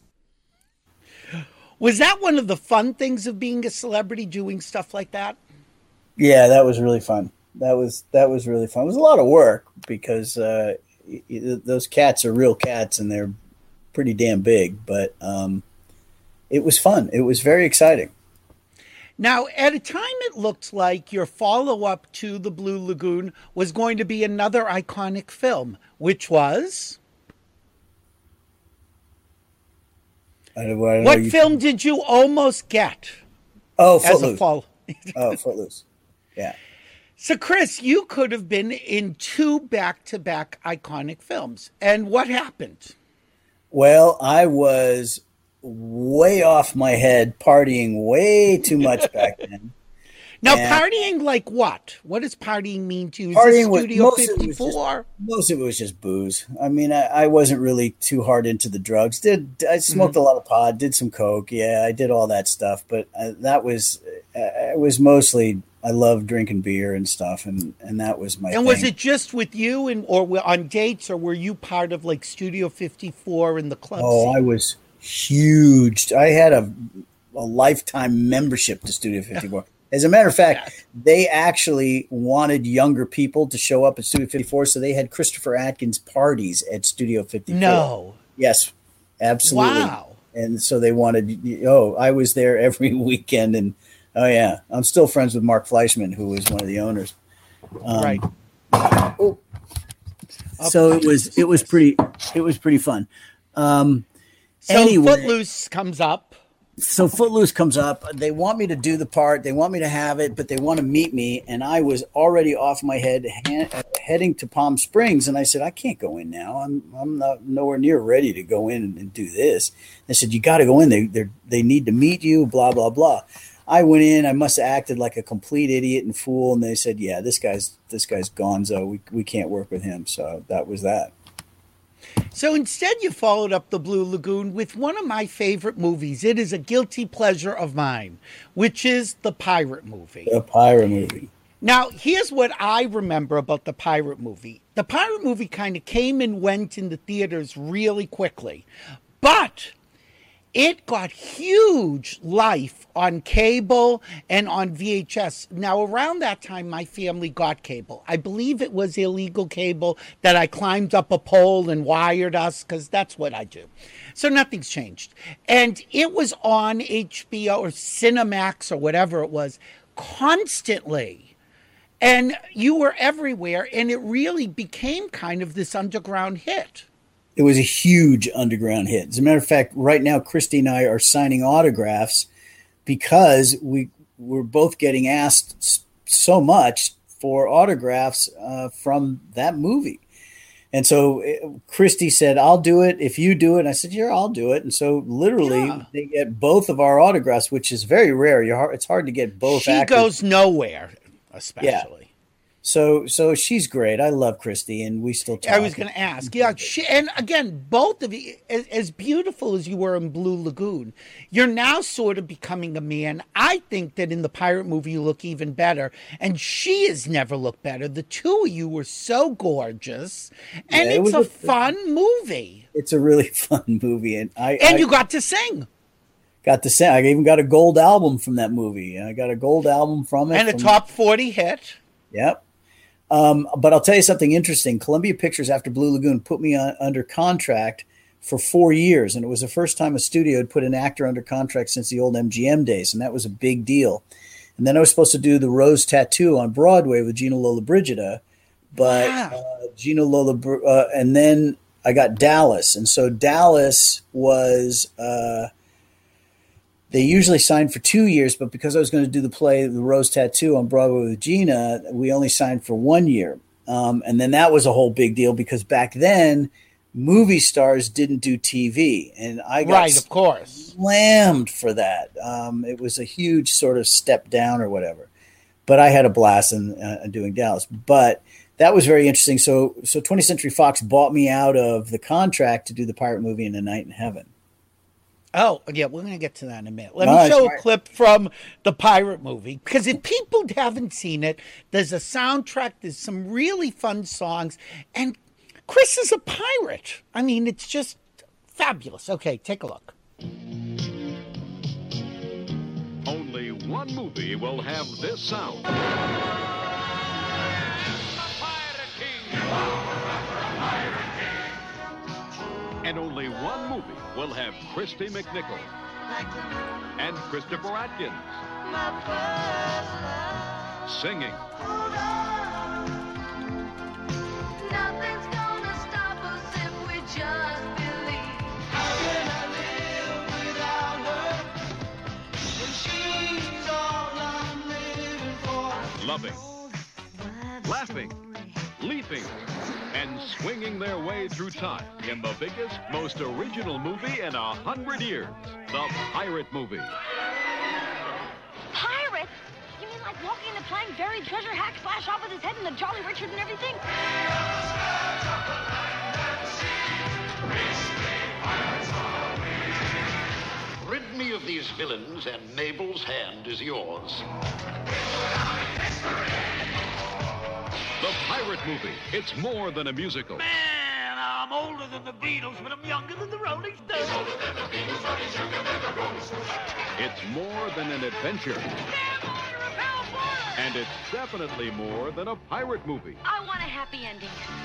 Was that one of the fun things of being a celebrity, doing stuff like that? Yeah, that was really fun. That was that was really fun. It was a lot of work because uh, y- y- those cats are real cats and they're pretty damn big. But um, it was fun. It was very exciting. Now, at a time it looked like your follow-up to The Blue Lagoon was going to be another iconic film, which was... I don't, I don't What know, you- film did you almost get Oh, as a Footloose. follow? Oh, Footloose. Yeah. So, Chris, you could have been in two back-to-back iconic films. And what happened? Well, I was way off my head, partying way too much back then. Now, And partying like what? What does partying mean to you? Is partying this was- Studio most of it was just- fifty-four? Most of it was just booze. I mean, I, I wasn't really too hard into the drugs. Did I smoked Mm-hmm. a lot of pot? Did some coke? Yeah, I did all that stuff. But uh, that was uh, it was mostly I loved drinking beer and stuff, and, and that was my. And thing. was it just with you, and or were- on dates, or were you part of like Studio fifty-four in the club Oh, scene? I was huge. I had a a lifetime membership to Studio fifty-four. As a matter of fact, Yes. they actually wanted younger people to show up at Studio fifty-four, so they had Christopher Atkins parties at Studio fifty-four. No. Yes, absolutely. Wow. And so they wanted, oh, I was there every weekend. And oh, yeah, I'm still friends with Mark Fleischman, who was one of the owners. Um, Right. oh. So it was, it was pretty, it was pretty fun. Um, So anyway, Footloose comes up. so Footloose comes up. They want me to do the part. They want me to have it, but they want to meet me. And I was already off my head, ha- heading to Palm Springs. And I said, I can't go in now. I'm I'm not nowhere near ready to go in and, and do this. They said, you got to go in. They they they need to meet you. Blah blah blah. I went in. I must have acted like a complete idiot and fool. And they said, yeah, this guy's this guy's gonzo. We we can't work with him. So that was that. So instead, you followed up the Blue Lagoon with one of my favorite movies. It is a guilty pleasure of mine, which is the Pirate movie. The pirate movie. Now, here's what I remember about the Pirate movie. The Pirate movie kind of came and went in the theaters really quickly, but it got huge life on cable and on V H S. Now, around that time, my family got cable. I believe it was illegal cable that I climbed up a pole and wired us, because that's what I do. So nothing's changed. And it was on H B O or Cinemax or whatever it was constantly. And you were everywhere, and it really became kind of this underground hit. It was a huge underground hit. As a matter of fact, right now, Christy and I are signing autographs because we we're both getting asked s- so much for autographs uh, from that movie. And so uh, Christy said, I'll do it if you do it. And I said, yeah, I'll do it. And so literally Yeah. they get both of our autographs, which is very rare. You're hard, it's hard to get both She actors. goes nowhere, especially. So so she's great. I love Christy, and we still talk. I was going to ask. Yeah, she, and again, both of you, as, as beautiful as you were in Blue Lagoon, you're now sort of becoming a man. I think that in the Pirate movie, you look even better, and she has never looked better. The two of you were so gorgeous, and Yeah, it it's was a, a- fun movie. It's a really fun movie, and I And I you got to sing. got to say I even got a gold album from that movie. I got a gold album from it, And a from- top forty hit. Yep. Um, but I'll tell you something interesting. Columbia Pictures, after Blue Lagoon, put me on, under contract for four years. And it was the first time a studio had put an actor under contract since the old M G M days. And that was a big deal. And then I was supposed to do The Rose Tattoo on Broadway with Gina Lollobrigida. But Wow. uh, Gina Lola, uh, and then I got Dallas. And so Dallas was... Uh, They usually signed for two years, but because I was going to do the play The Rose Tattoo on Broadway with Gina, we only signed for one year. Um, and then that was a whole big deal because back then, movie stars didn't do T V. And I got Right, of course. slammed for that. Um, it was a huge sort of step down or whatever. But I had a blast in uh, doing Dallas. But that was very interesting. So, so twentieth Century Fox bought me out of the contract to do the pirate movie in A Night in Heaven. Oh, yeah, we're going to get to that in a minute. Let No, me it's show fine. a clip from the Pirate movie, because if people haven't seen it, there's a soundtrack, there's some really fun songs, and Chris is a pirate. I mean, it's just fabulous. Okay, take a look. Only one movie will have this sound. And only one movie will have Christy McNichol and Christopher Atkins singing. Nothing's gonna stop us if we just believe. How can I live without her when she's all I'm living for? Loving, laughing, leaping, and swinging their way through time in the biggest, most original movie in a hundred years, the Pirate Movie. Pirate? You mean like walking the plank, buried treasure, hack, slash off with his head, and the Jolly Richard and everything? Rid me of these villains, and Mabel's hand is yours. The Pirate Movie. It's more than a musical. Man, I'm older than the Beatles, but I'm younger than the Rolling Stones. It's more than an adventure. And it's definitely more than a pirate movie. I want a happy ending.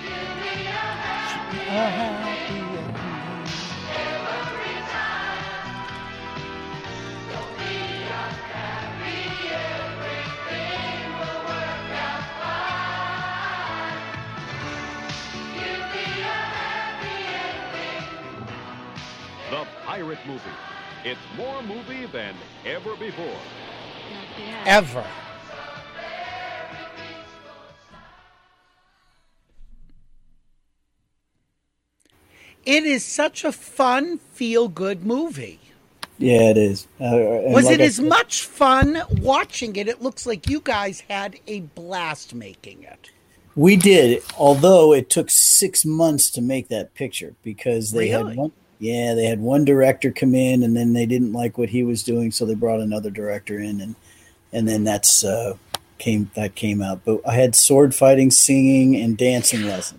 The Pirate Movie. It's more movie than ever before. Ever. It is such a fun, feel-good movie. Yeah, it is. Uh, and Was like it I as said- much fun watching it? It looks like you guys had a blast making it. We did, although it took six months to make that picture because they Really? had one. Yeah, they had one director come in, and then they didn't like what he was doing, so they brought another director in, and and then that's uh, came that came out. But I had sword fighting, singing, and dancing lessons.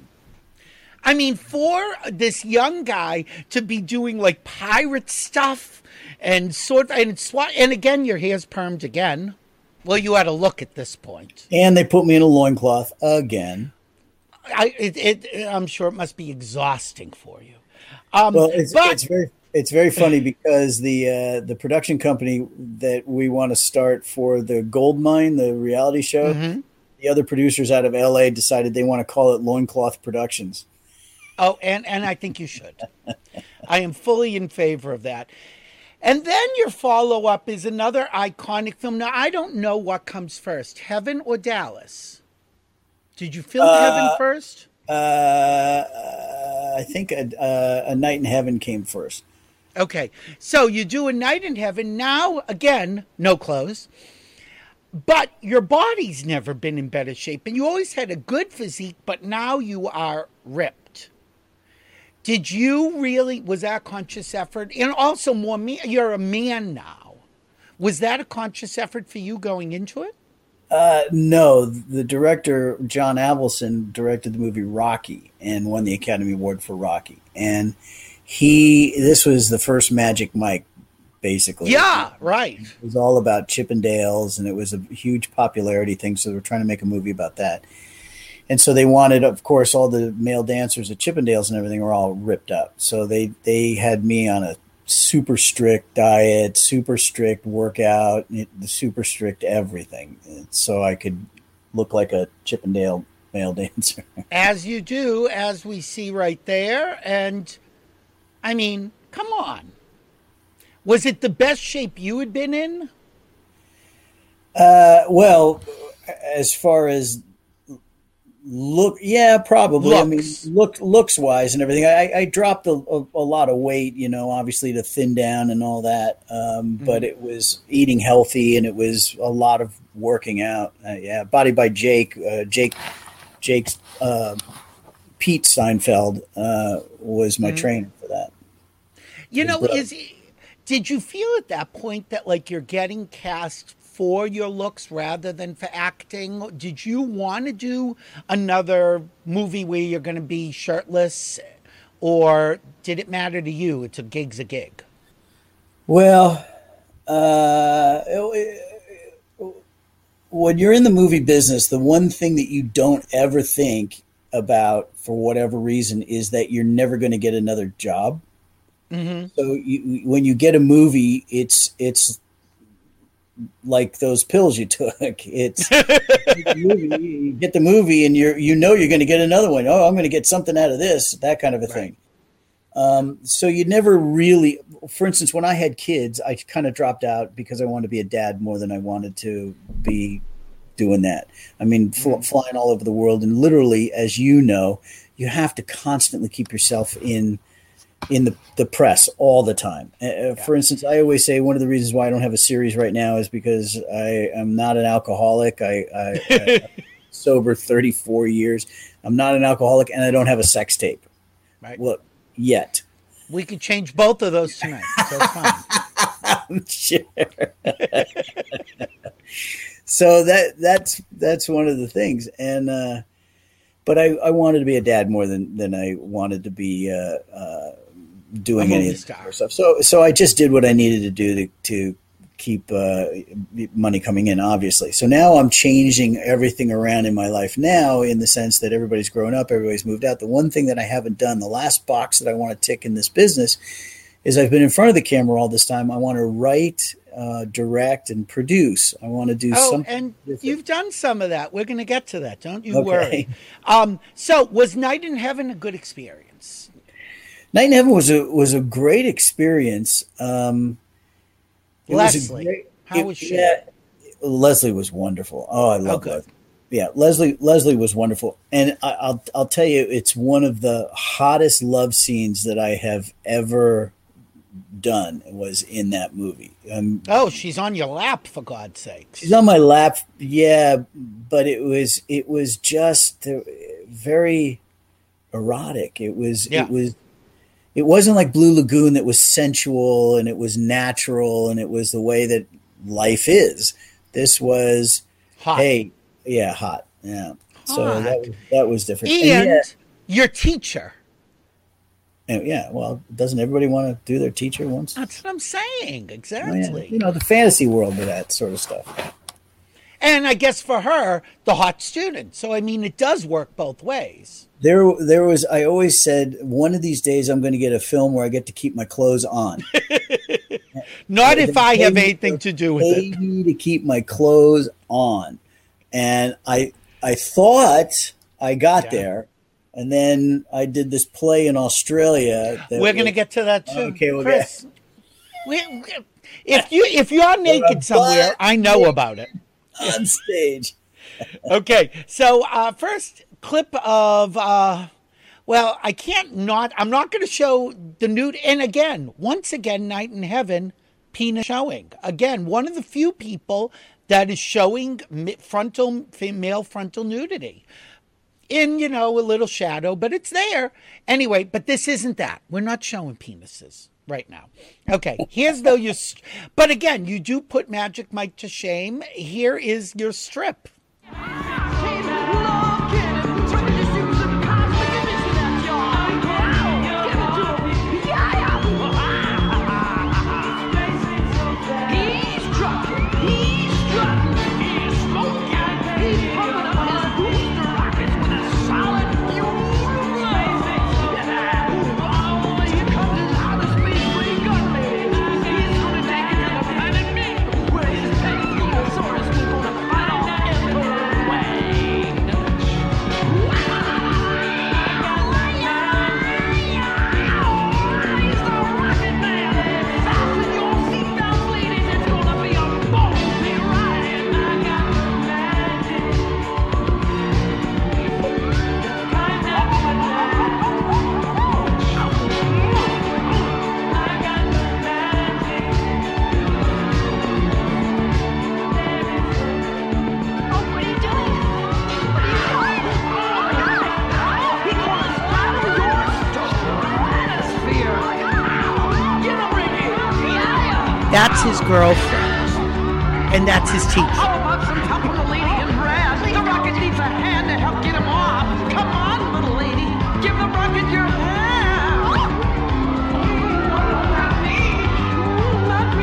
I mean, for this young guy to be doing like pirate stuff and sword and SWAT, and again, your hair's permed again. Well, you had a look at this point. And they put me in a loincloth again. I, it, it, I'm sure it must be exhausting for you. Um, Well, it's, but it's very it's very funny because the uh, the production company that we want to start for the Gold Mine, the reality show, Mhm. the other producers out of L A decided they want to call it Loincloth Productions. oh, and and I think you should. I am fully in favor of that. And then your follow up is another iconic film. Now I don't know what comes first, Heaven or Dallas. Did you film Uh, Heaven first? Uh, I think a, a, a Night in Heaven came first. Okay, so you do A Night in Heaven. Now, again, no clothes. But your body's never been in better shape. And you always had a good physique, but now you are ripped. Did you really, was that a conscious effort? And also more, me, you're a man now. Was that a conscious effort for you going into it? Uh, no, the director, John Avildsen, directed the movie Rocky and won the Academy Award for Rocky. And he, this was the first Magic Mike, basically. Yeah, right. It was all about Chippendales, and it was a huge popularity thing, so they were trying to make a movie about that. And so they wanted, of course, all the male dancers at Chippendales and everything were all ripped up. So they, they had me on a super strict diet, super strict workout, it- the super strict everything, so I could look like a Chippendale male dancer. As you do, as we see right there. And, I mean, come on. Was it the best shape you had been in? Uh, well, as far as look, yeah, probably. I mean, Looks. look, looks wise and everything. I, I dropped a, a, a lot of weight, you know, obviously to thin down and all that. Um, But it was eating healthy, and it was a lot of working out. Uh, yeah, Body by Jake, uh, Jake, Jake's uh, Pete Seinfeld uh, was my Mhm. trainer for that. You His know, brother. is did you feel at that point that like you're getting cast for your looks rather than for acting? Did you want to do another movie where you're going to be shirtless, or did it matter to you? It's a gig's a gig. Well, uh, when you're in the movie business, the one thing that you don't ever think about for whatever reason is that you're never going to get another job. Mm-hmm. So you, when you get a movie, it's it's like those pills you took. It's you get the movie, and you're you know you're going to get another one. Oh, I'm going to get something out of this, that kind of a thing. Um, so you never really, for instance, when I had kids, I kind of dropped out because I wanted to be a dad more than I wanted to be doing that. I mean, fl- flying all over the world, and literally, as you know, you have to constantly keep yourself in in the, the press all the time. Uh, yeah. For instance, I always say one of the reasons why I don't have a series right now is because I am not an alcoholic. I, I, I sober thirty-four years. I'm not an alcoholic, and I don't have a sex tape. Right. Well, yet. We could change both of those tonight. So it's fine. I'm sure. So that that's that's one of the things, and uh, but I, I wanted to be a dad more than, than I wanted to be uh, uh, doing any of the stuff. So so I just did what I needed to do to to keep uh, money coming in, obviously. So now I'm changing everything around in my life now, in the sense that everybody's grown up, everybody's moved out. The one thing that I haven't done, the last box that I want to tick in this business, is I've been in front of the camera all this time. I want to write, uh, direct, and produce. I want to do oh, something. and different. You've done some of that. We're going to get to that. Don't you Okay. worry. Um, so was Night in Heaven a good experience? Night in Heaven was a was a great experience. Um, it was a Leslie, great- how it- was she? yeah, Leslie was wonderful. Oh, I love good. Leslie. Yeah, Leslie. Leslie was wonderful, and I, I'll I'll tell you, it's one of the hottest love scenes that I have ever done. Was in that movie. Um, Oh, she's on your lap, for God's sakes. She's on my lap, yeah, but it was it was just uh, very erotic. It was Yeah. it was it wasn't like Blue Lagoon that was sensual and it was natural and it was the way that life is. This was Hot. hey, yeah, hot, yeah. So Hot. that was, that was different. And And yeah, your teacher. and yeah, well, doesn't everybody want to do their teacher once? That's what I'm saying. Oh, Exactly. yeah. You know, the fantasy world of that sort of stuff. And I guess for her, the hot student. So, I mean, it does work both ways. There, there was. I always said one of these days I'm going to get a film where I get to keep my clothes on. Not if I have Pay me- anything to do with pay it. me to keep my clothes on, and I, I thought I got Yeah. there, and then I did this play in Australia. that We're going to was- get to that too. Okay, we'll Chris, we, we- if you if you're naked somewhere, I know about it. on stage. Okay, so uh, first clip of uh, well, I can't not. I'm not going to show the nude. And again, once again, Night in Heaven, penis showing. Again, one of the few people that is showing mi- frontal male frontal nudity. In, you know, a little shadow, but it's there. Anyway, but this isn't that. We're not showing penises right now. Okay, here's though your... st- But again, you do put Magic Mike to shame. Here is your strip. That's his girlfriend. And that's his teacher. How about some help from the lady in red? The rocket needs a hand to help get him off. Come on, little lady. Give the rocket your hand. Not me. Not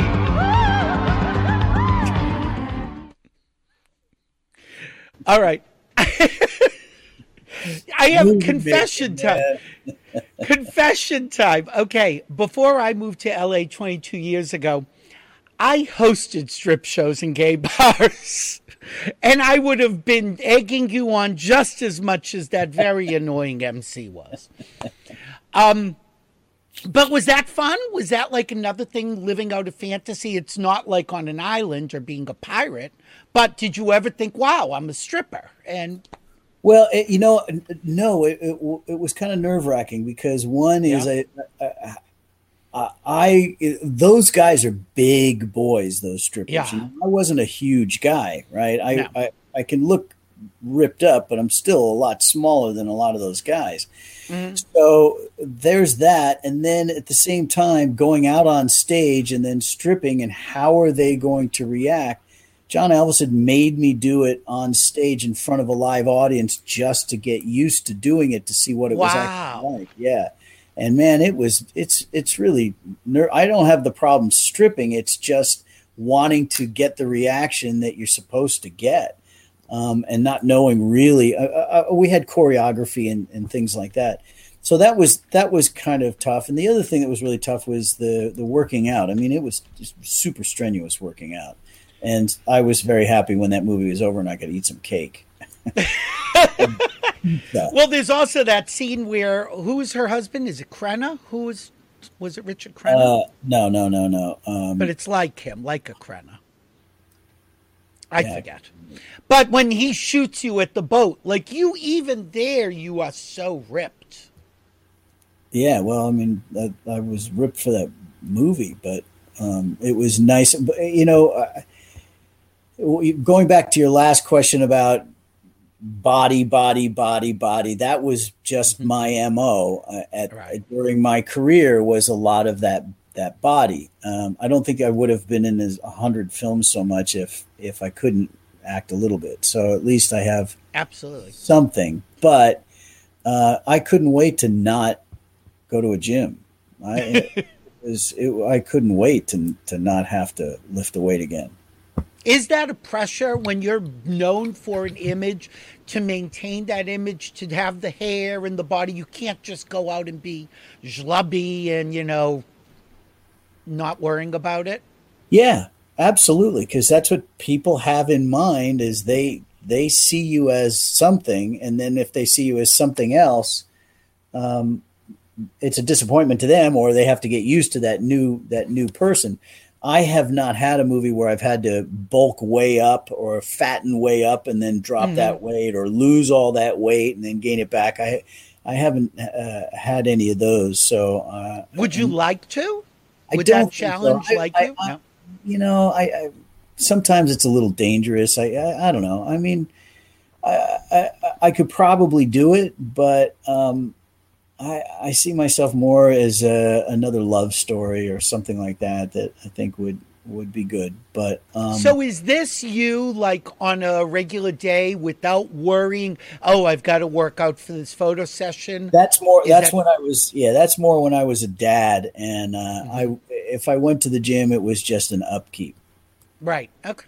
me. All right. I have confession time. Confession time. Okay, before I moved to L A twenty-two years ago, I hosted strip shows in gay bars. And I would have been egging you on just as much as that very annoying M C was. Um, but was that fun? Was that like another thing, living out a fantasy? It's not like on an island or being a pirate. But did you ever think, wow, I'm a stripper? And Well, it, you know, n- no, it, it, w- it was kind of nerve wracking because one is Yeah. a, a, a, I those guys are big boys. Those strippers. Yeah. And I wasn't a huge guy, right? I, No. I I can look ripped up, but I'm still a lot smaller than a lot of those guys. Mhm. So there's that, and then at the same time, going out on stage and then stripping, and how are they going to react? John Elvis had made me do it on stage in front of a live audience just to get used to doing it, to see what it was Wow. actually like. Yeah. And man, it was, it's, it's really, ner- I don't have the problem stripping. It's just wanting to get the reaction that you're supposed to get. Um, and not knowing really, uh, uh, we had choreography and, and things like that. So that was, that was kind of tough. And the other thing that was really tough was the, the working out. I mean, it was just super strenuous working out. And I was very happy when that movie was over and I could eat some cake. So, Well, there's also that scene where who is her husband? Is it Crenna? Who was was it Richard Crenna? uh, no, no, no, no. Um, But it's like him, like a Crenna. I Yeah. forget. But when he shoots you at the boat, like you, even there, you are so ripped. yeah, well, I mean, I, I was ripped for that movie, but um, it was nice. But, you know, uh, going back to your last question about body, body, body, body, that was just my M O uh, at, Right. during my career, was a lot of that that body. Um, I don't think I would have been in as a hundred films so much if if I couldn't act a little bit. So at least I have Absolutely. something. But uh, I couldn't wait to not go to a gym. I it was it, I couldn't wait to to not have to lift a weight again. Is that a pressure when you're known for an image to maintain that image, to have the hair and the body? You can't just go out and be schlubby and, you know, not worrying about it. Yeah, absolutely, because that's what people have in mind, is they they see you as something, and then if they see you as something else, um, it's a disappointment to them, or they have to get used to that new that new person. I have not had a movie where I've had to bulk way up or fatten way up and then drop Mhm. that weight, or lose all that weight and then gain it back. I I haven't uh, had any of those. So uh, Would you like to? I Would don't that think so. challenge I- like I- you? I- No. you know, I, I sometimes it's a little dangerous. I I, I don't know. I mean, I, I I could probably do it, but um, I I see myself more as a, another love story or something like that that I think would would be good. But um, So is this you like on a regular day without worrying, oh, I've got to work out for this photo session? that's more. Is That's that- when I was. Yeah, that's more when I was a dad, and uh, Mm-hmm. I if I went to the gym, it was just an upkeep. Right. Okay.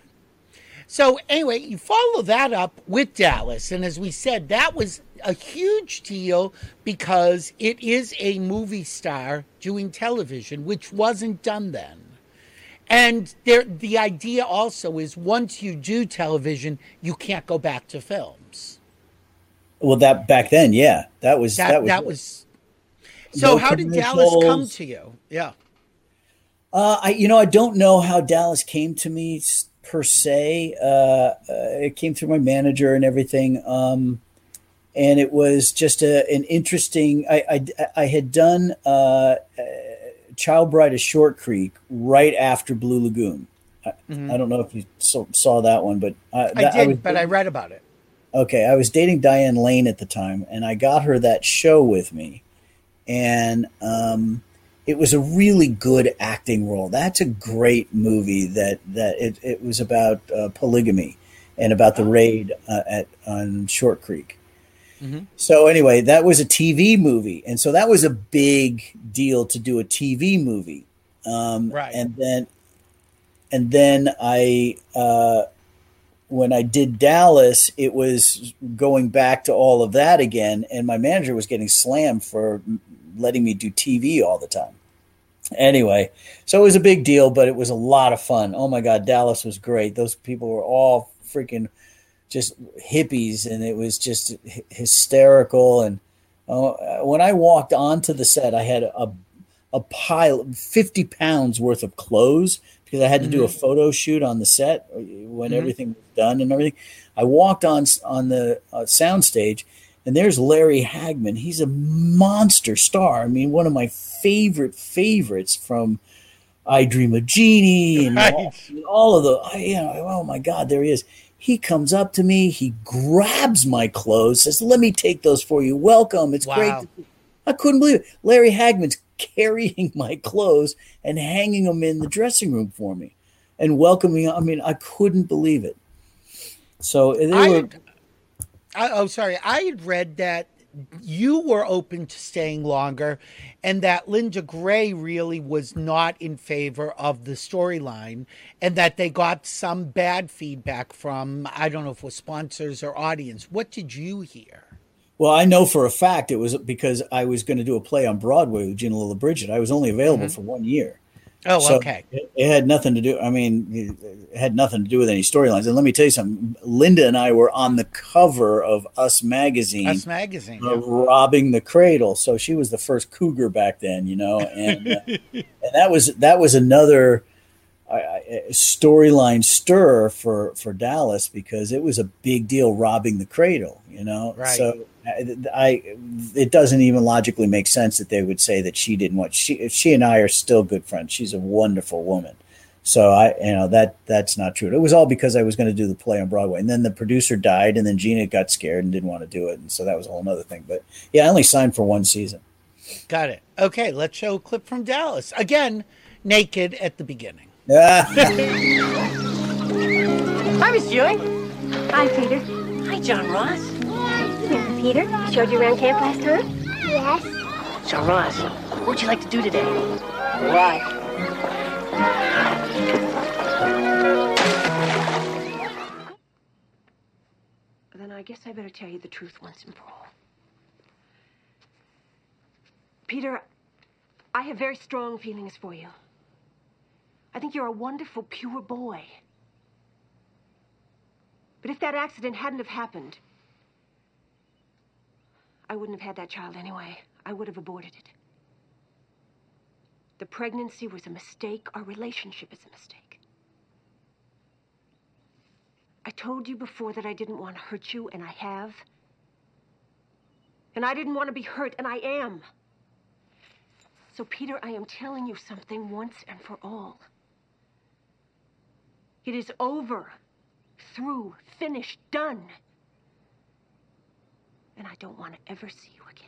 So anyway, you follow that up with Dallas, and as we said, that was a huge deal because it is a movie star doing television, which wasn't done then. And there, the idea also is once you do television, you can't go back to films. Well, that back then, yeah, that was That that was. that was. So No how did Dallas come commercials. to you? Yeah. Uh, I, you know, I don't know how Dallas came to me s- per se. Uh, uh, it came through my manager and everything, um, and it was just a, an interesting. I, I, I had done uh, uh, Child Bride of Short Creek right after Blue Lagoon. I, I don't know if you saw, saw that one, but uh, Mm-hmm. I that- did, was- but I read about it. Okay, I was dating Diane Lane at the time, and I got her that show with me, and um, it was a really good acting role. That's a great movie. That that it, it was about uh, polygamy and about the raid uh, at on Short Creek. Mhm. So anyway, that was a T V movie, and so that was a big deal to do a T V movie. Um, Right. And then, and then I. Uh, when I did Dallas, it was going back to all of that again, and my manager was getting slammed for letting me do T V all the time. Anyway, so it was a big deal, but it was a lot of fun. Oh my God, Dallas was great. Those people were all freaking just hippies, and it was just hy- hysterical. And uh, when I walked onto the set, I had a a pile, fifty pounds worth of clothes, because I had to do a photo shoot on the set when Mhm. everything was done and everything. I walked on on the uh, sound stage, and there's Larry Hagman. He's a monster star. I mean, one of my favorite favorites from I Dream of Jeannie and Right. all, all of the, I- you know, oh my God, there he is. He comes up to me, he grabs my clothes, says, "Let me take those for you. Welcome. It's Wow. great." to see-" I couldn't believe it. Larry Hagman's carrying my clothes and hanging them in the dressing room for me and welcoming. I mean, I couldn't believe it. So they I were. had, I, oh, sorry. I had read that you were open to staying longer and that Linda Gray really was not in favor of the storyline and that they got some bad feedback from, I don't know if it was sponsors or audience. What did you hear? Well, I know for a fact it was because I was going to do a play on Broadway with Gina Lilla Bridget. I was only available Mhm. for one year. Oh, So okay. It, it had nothing to do. I mean, it had nothing to do with any storylines. And let me tell you something. Linda and I were on the cover of Us Magazine, Us Magazine. uh, robbing the cradle. So she was the first cougar back then, you know, and uh, and that was that was another uh, storyline stir for for Dallas because it was a big deal robbing the cradle, you know. Right. So I, I it doesn't even logically make sense that they would say that she didn't want. She she and I are still good friends. She's a wonderful woman. So I, you know, that that's not true. It was all because I was going to do the play on Broadway, and then the producer died, and then Gina got scared and didn't want to do it, and so that was a whole other thing. But yeah, I only signed for one season. Got it. Okay, let's show a clip from Dallas. Again, naked at the beginning. Ah. Hi, Miss Ewing. Hi, Peter. Hi, John Ross. Mister Peter, I showed you around camp last time? Yes. John Ross, what would you like to do today? What? Then I guess I better tell you the truth once and for all. Peter, I have very strong feelings for you. I think you're a wonderful, pure boy. But if that accident hadn't have happened, I wouldn't have had that child anyway. I would have aborted it. The pregnancy was a mistake. Our relationship is a mistake. I told you before that I didn't want to hurt you, and I have. And I didn't want to be hurt, and I am. So, Peter, I am telling you something once and for all. It is over, through, finished, done. And I don't want to ever see you again.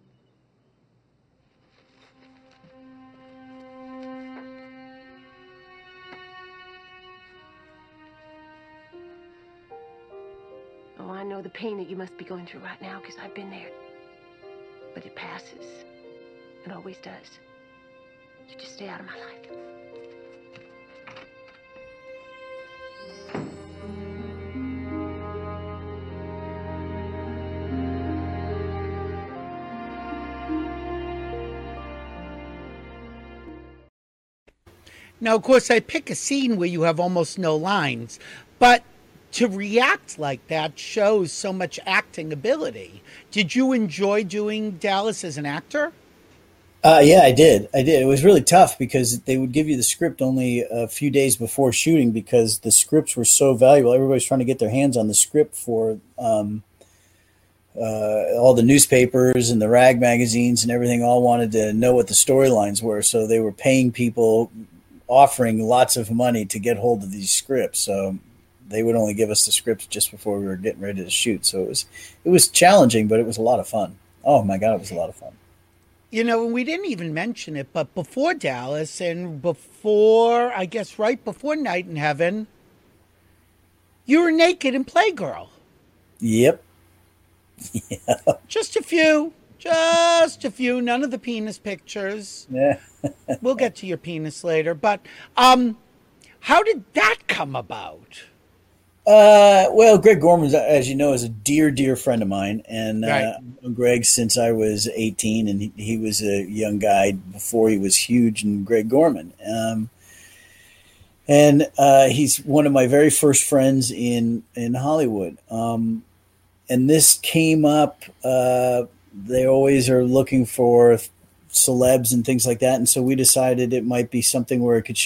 Oh, I know the pain that you must be going through right now, because I've been there. But it passes. It always does. You just stay out of my life. Now, of course, I pick a scene where you have almost no lines, but to react like that shows so much acting ability. Did you enjoy doing Dallas as an actor? Uh, yeah, I did. I did. It was really tough because they would give you the script only a few days before shooting because the scripts were so valuable. Everybody's trying to get their hands on the script for um, uh, all the newspapers and the rag magazines and everything all wanted to know what the storylines were. So they were paying people, offering lots of money to get hold of these scripts. So they would only give us the scripts just before we were getting ready to shoot. So it was, it was challenging, but it was a lot of fun. Oh my God, it was a lot of fun. You know, we didn't even mention it, but before Dallas and before, I guess, right before Night in Heaven, you were naked in Playgirl. Yep. Yeah. Just a few. Just a few. None of the penis pictures. Yeah. We'll get to your penis later. But um, how did that come about? Uh, well, Greg Gorman, as you know, is a dear, dear friend of mine, and uh, Right. I've known Greg since I was eighteen, and he, he was a young guy before he was huge. And Greg Gorman, um, and uh, he's one of my very first friends in in Hollywood. Um, and this came up. Uh, they always are looking for celebs and things like that, and so we decided it might be something where it could show me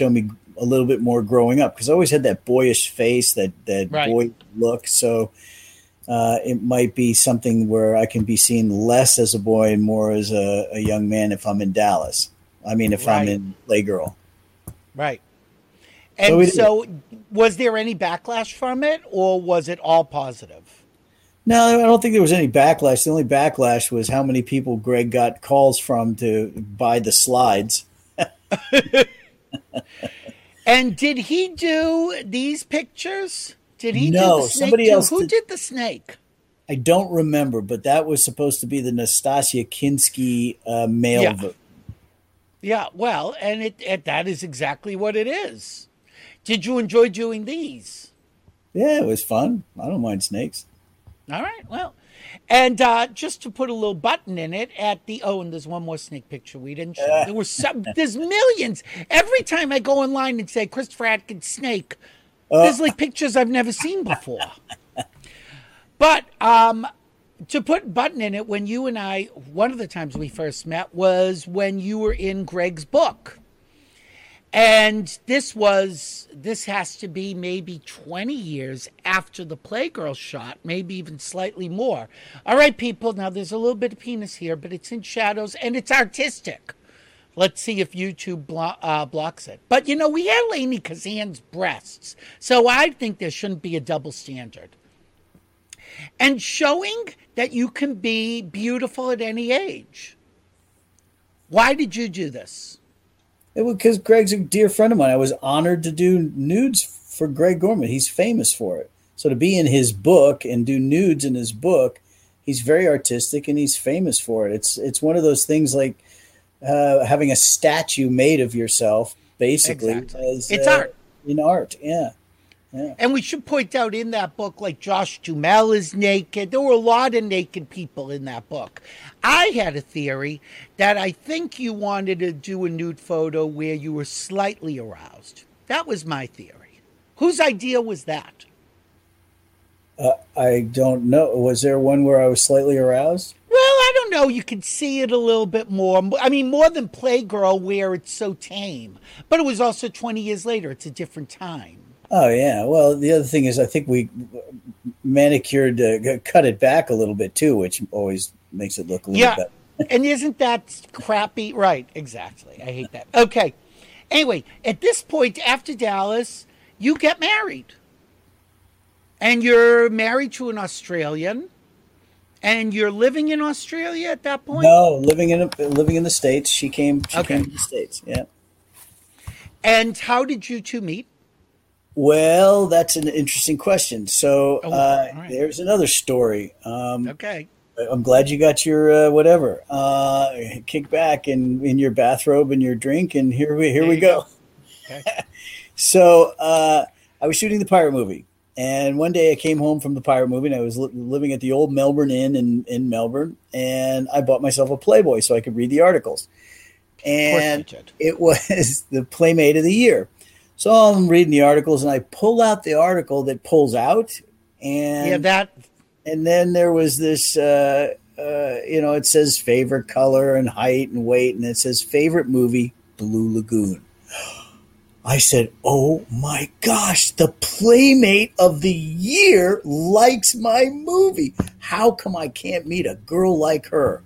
a little bit more growing up because I always had that boyish face, that that Right. boy look. So uh, it might be something where I can be seen less as a boy and more as a, a young man if I'm in Dallas. I mean, if I'm Right. in Playgirl. Right. So And it- so, was there any backlash from it, or was it all positive? No, I don't think there was any backlash. The only backlash was how many people Greg got calls from to buy the slides. And did he do these pictures? Did he do No, the snake somebody too? else Who did- did the snake? I don't remember, but that was supposed to be the Nastasia Kinski uh, male Yeah. ver- Yeah, well, and it, it that is exactly what it is. Did you enjoy doing these? Yeah, it was fun. I don't mind snakes. All right, well, and uh, just to put a little button in it at the oh, and there's one more snake picture we didn't show. There were some. There's millions. Every time I go online and say Christopher Atkins snake, there's like pictures I've never seen before. But um, to put button in it, when you and I, one of the times we first met was when you were in Greg's book. And this was, this has to be maybe twenty years after the Playgirl shot, maybe even slightly more. All right, people, now there's a little bit of penis here, but it's in shadows and it's artistic. Let's see if YouTube blo- uh, blocks it. But, you know, we had Lainey Kazan's breasts, so I think there shouldn't be a double standard. And showing that you can be beautiful at any age. Why did you do this? It was because Greg's a dear friend of mine. I was honored to do nudes for Greg Gorman. He's famous for it. So to be in his book and do nudes in his book, he's very artistic and he's famous for it. It's it's one of those things like uh, having a statue made of yourself, basically. Exactly. As, It's uh, art. In art, yeah. Yeah. And we should point out in that book, like Josh Duhamel is naked. There were a lot of naked people in that book. I had a theory that I think you wanted to do a nude photo where you were slightly aroused. That was my theory. Whose idea was that? Uh, I don't know. Was there one where I was slightly aroused? Well, I don't know. You could see it a little bit more. I mean, more than Playgirl, where it's so tame. But it was also twenty years later. It's a different time. Oh, yeah. Well, the other thing is I think we manicured, uh, cut it back a little bit, too, which always makes it look a little Yeah. better. And isn't that crappy? Right, exactly. I hate that. Okay. Anyway, at this point, after Dallas, you get married. And you're married to an Australian. And you're living in Australia at that point? No, living in a, living in the States. She came. She Okay. came to the States. Yeah. And how did you two meet? Well, that's an interesting question. So Oh, uh, all right. there's another story. Um, Okay. I'm glad you got your uh, whatever. Uh, kick back in, in your bathrobe and your drink, and here we here There we you go. go. Okay. So uh, I was shooting the pirate movie, and one day I came home from the pirate movie, and I was li- living at the old Melbourne Inn in, in Melbourne, and I bought myself a Playboy so I could read the articles. And you did. it was the Playmate of the Year. So I'm reading the articles, and I pull out the article that pulls out, and Yeah, that. and then there was this, uh, uh, you know, it says favorite color and height and weight, and it says favorite movie, Blue Lagoon. I said, oh my gosh, the Playmate of the Year likes my movie. How come I can't meet a girl like her?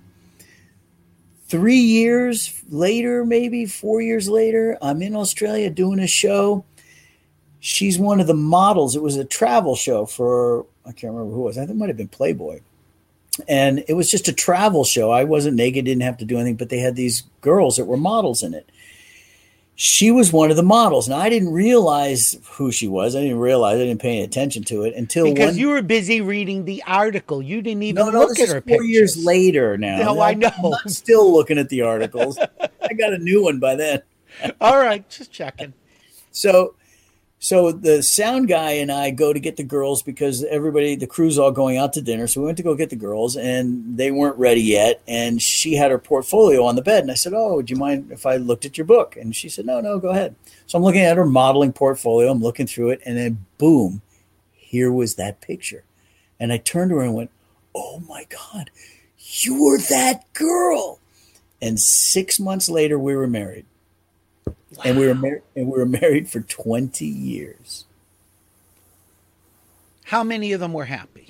Three years later, maybe four years later, I'm in Australia doing a show. She's one of the models. It was a travel show for, I can't remember who it was. I think it might have been Playboy. And it was just a travel show. I wasn't naked, didn't have to do anything, but they had these girls that were models in it. She was one of the models. Now, I didn't realize who she was. I didn't realize. I didn't pay any attention to it until Because one. you were busy reading the article. You didn't even no, no, look this at is her four pictures. years later now. No, I know. I'm not still looking at the articles. I got a new one by then. All right, just checking. So, so the sound guy and I go to get the girls because everybody, the crew's all going out to dinner. So we went to go get the girls, and they weren't ready yet. And she had her portfolio on the bed, and I said, "Oh, would you mind if I looked at your book?" And she said, "No, no, go ahead." So I'm looking at her modeling portfolio. I'm looking through it, and then boom, here was that picture. And I turned to her and went, "Oh my God, you're that girl!" And six months later, we were married. Wow. And we were mar- and we were married for twenty years. How many of them were happy?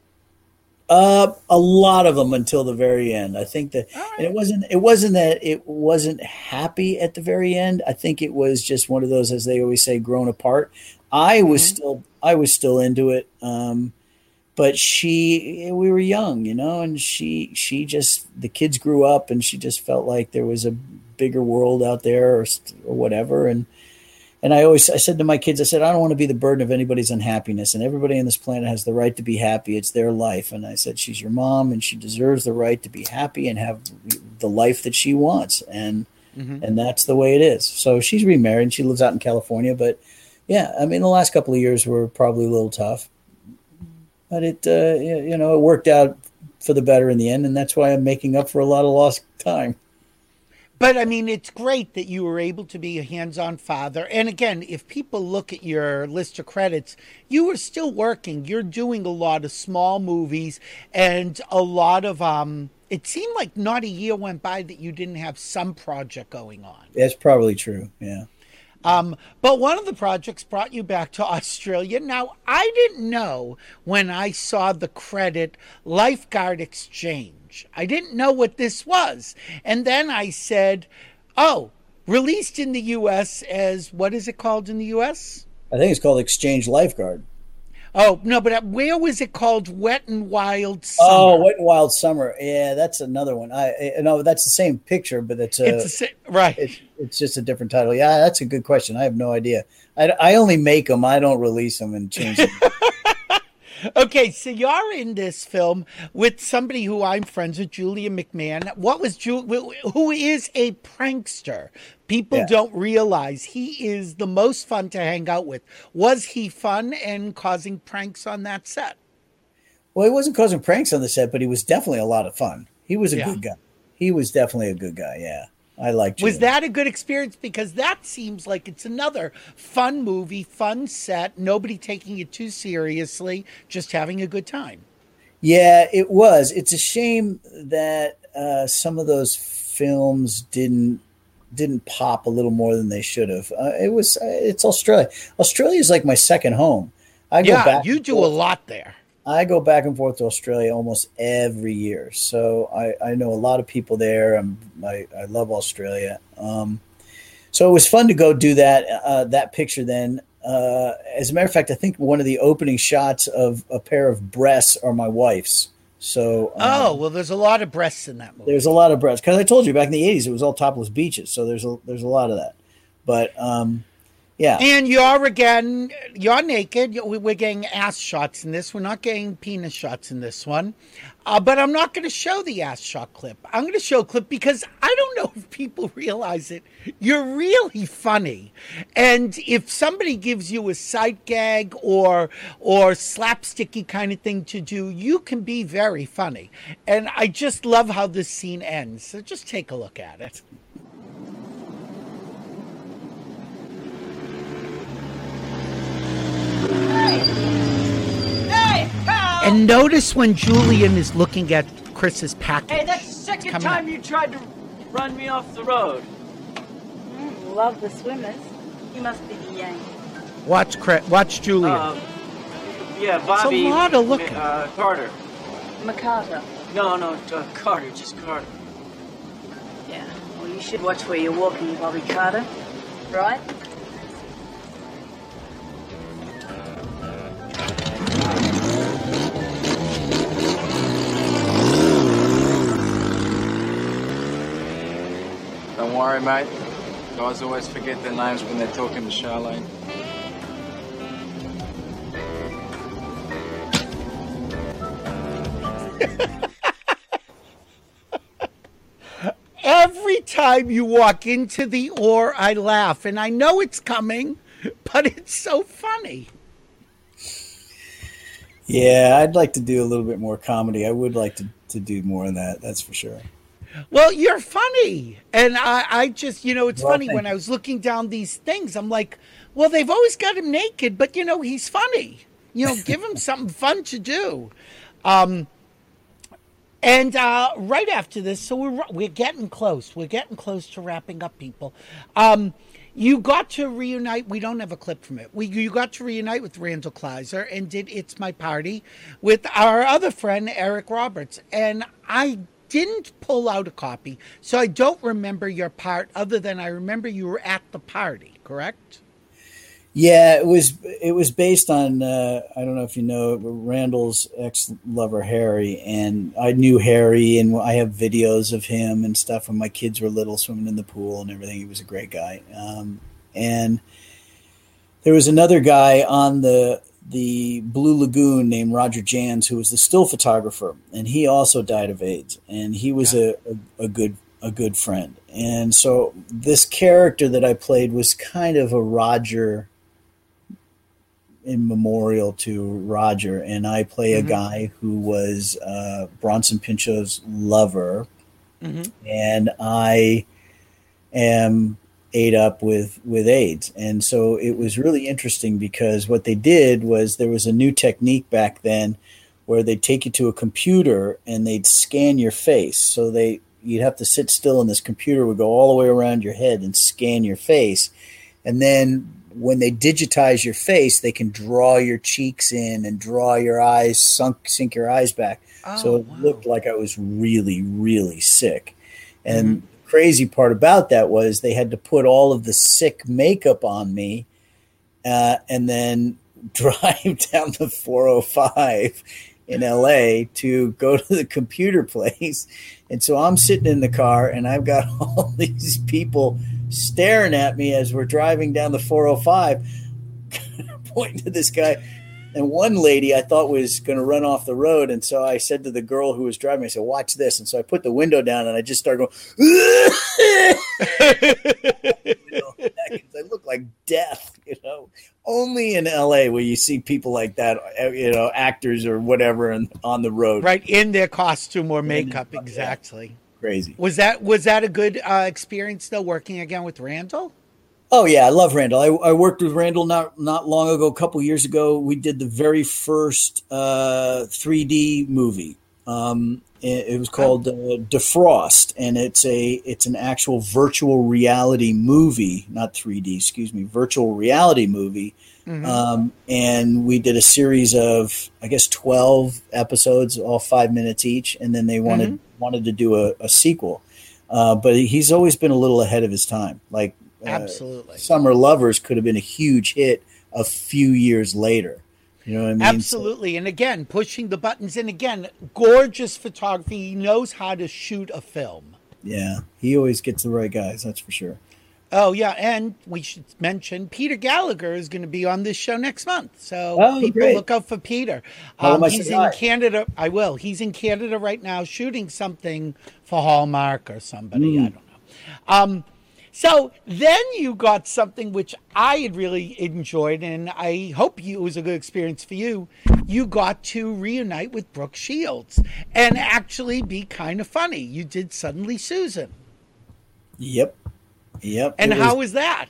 Uh, a lot of them until the very end. I think that, right. and it wasn't. It wasn't that it wasn't happy at the very end. I think it was just one of those, as they always say, grown apart. I was mm-hmm. still, I was still into it, um, but she, we were young, you know, and she, she just, the kids grew up, and she just felt like there was a bigger world out there, or, or whatever, and. And I always, I said to my kids, I said, I don't want to be the burden of anybody's unhappiness, and everybody on this planet has the right to be happy. It's their life. And I said, she's your mom, and she deserves the right to be happy and have the life that she wants. And, mm-hmm. and that's the way it is. So she's remarried, and she lives out in California. But yeah, I mean, the last couple of years were probably a little tough, but it, uh, you know, it worked out for the better in the end. And that's why I'm making up for a lot of lost time. But, I mean, it's great that you were able to be a hands-on father. And, again, if people look at your list of credits, you were still working. You're doing a lot of small movies and a lot of um, – it seemed like not a year went by that you didn't have some project going on. That's probably true, yeah. Um, but one of the projects brought you back to Australia. Now, I didn't know when I saw the credit Lifeguard Exchange. I didn't know what this was. And then I said, oh, released in the U S as, what is it called in the U S? I think it's called Exchange Lifeguard. Oh, no, but where was it called? Wet and Wild Summer. Oh, Wet and Wild Summer. Yeah, that's another one. I no, that's the same picture, but it's a, it's a right. It, it's just a different title. Yeah, that's a good question. I have no idea. I, I only make them. I don't release them and change them. Okay, so you're in this film with somebody who I'm friends with, Julia McMahon. What was Ju- who is a prankster? People yeah. don't realize he is the most fun to hang out with. Was he fun and causing pranks on that set? Well, he wasn't causing pranks on the set, but he was definitely a lot of fun. He was a yeah. good guy. He was definitely a good guy, yeah. I liked it. Was that a good experience? Because that seems like it's another fun movie, fun set, nobody taking it too seriously, just having a good time. Yeah, it was. It's a shame that uh, some of those films didn't didn't pop a little more than they should have. Uh, it was. Uh, it's Australia. Australia is like my second home. I go yeah, back you do forth. a lot there. I go back and forth to Australia almost every year, so I, I know a lot of people there. I'm, I I love Australia. Um, so it was fun to go do that uh, that picture. Then, uh, as a matter of fact, I think one of the opening shots of a pair of breasts are my wife's. So um, oh well, there's a lot of breasts in that movie. There's a lot of breasts because I told you back in the eighties it was all topless beaches. So there's a there's a lot of that, but. Um, Yeah. And you're again, you're naked. We're getting ass shots in this. We're not getting penis shots in this one. Uh, but I'm not going to show the ass shot clip. I'm going to show a clip because I don't know if people realize it. You're really funny. And if somebody gives you a sight gag or or slapsticky kind of thing to do, you can be very funny. And I just love how this scene ends. So just take a look at it. Hey, pal! And notice when Julian is looking at Chris's package. Hey, that's the second time up. you tried to run me off the road. Mm, love the swimmers. You must be the Yank. Watch, Chris, watch Julian. Uh, yeah, Bobby. It's a lot of looking. Uh, Carter. McCarter. No, no, uh, Carter, just Carter. Yeah, well, you should watch where you're walking, Bobby Carter. Right? Don't worry, mate. Guys always forget their names when they're talking to Charlene. Every time you walk into the Or, I laugh. And I know it's coming, but it's so funny. Yeah, I'd like to do a little bit more comedy. I would like to, to do more of that, that's for sure. Well, you're funny. And I, I just, you know, it's well, funny when I was looking down these things, I'm like, well, they've always got him naked, but, you know, he's funny. You know, give him something fun to do. Um, And uh, right after this, so we're we're getting close. We're getting close to wrapping up, people. Um, you got to reunite. We don't have a clip from it. We you got to reunite with Randall Kleiser and did It's My Party with our other friend Eric Roberts. And I didn't pull out a copy, so I don't remember your part. Other than I remember you were at the party. Correct? Yeah, it was it was based on uh, I don't know if you know Randall's ex-lover Harry, and I knew Harry, and I have videos of him and stuff when my kids were little, swimming in the pool and everything. He was a great guy, um, and there was another guy on the the Blue Lagoon named Roger Jans, who was the still photographer, and he also died of AIDS, and he was a, a, a good a good friend, and so this character that I played was kind of a Roger. In memorial to Roger, and I play mm-hmm. a guy who was uh, Bronson Pinchot's lover, mm-hmm. and I am ate up with with AIDS, and so it was really interesting because what they did was there was a new technique back then where they'd take you to a computer and they'd scan your face, so they you'd have to sit still, and this computer would go all the way around your head and scan your face, and then when they digitize your face, they can draw your cheeks in and draw your eyes, sunk, sink your eyes back. Oh, so it wow. looked like I was really, really sick. And mm-hmm. the crazy part about that was they had to put all of the sick makeup on me uh, and then drive down the four oh five in L A to go to the computer place. And so I'm sitting in the car and I've got all these people staring at me as we're driving down the four oh five, pointing to this guy. And one lady I thought was going to run off the road. And so I said to the girl who was driving, I said, watch this. And so I put the window down and I just started going, you know, I look like death, you know. Only in L A where you see people like that, you know, actors or whatever and on the road. Right, in their costume or makeup, exactly. Crazy. Was that was that a good uh, experience, though, working again with Randall? Oh, yeah, I love Randall. I, I worked with Randall not not long ago, a couple years ago. We did the very first uh, three D movie. Um, it, it was called uh, Defrost, and it's a it's an actual virtual reality movie, not three D, excuse me, virtual reality movie. Mm-hmm. Um, and we did a series of, I guess, twelve episodes, all five minutes each, and then they wanted mm-hmm. wanted to do a, a sequel. Uh, but he's always been a little ahead of his time. Like uh, absolutely, Summer Lovers could have been a huge hit a few years later. You know what I mean? Absolutely. So, and again, pushing the buttons. And again, gorgeous photography. He knows how to shoot a film. Yeah, he always gets the right guys. That's for sure. Oh, yeah. And we should mention Peter Gallagher is going to be on this show next month. So oh, people great. Look out for Peter. Um, he's in Canada. I will. He's in Canada right now shooting something for Hallmark or somebody. Mm. I don't know. Um, so then you got something which I had really enjoyed, and I hope you, it was a good experience for you. You got to reunite with Brooke Shields and actually be kind of funny. You did Suddenly Susan. Yep. Yep. And how was that?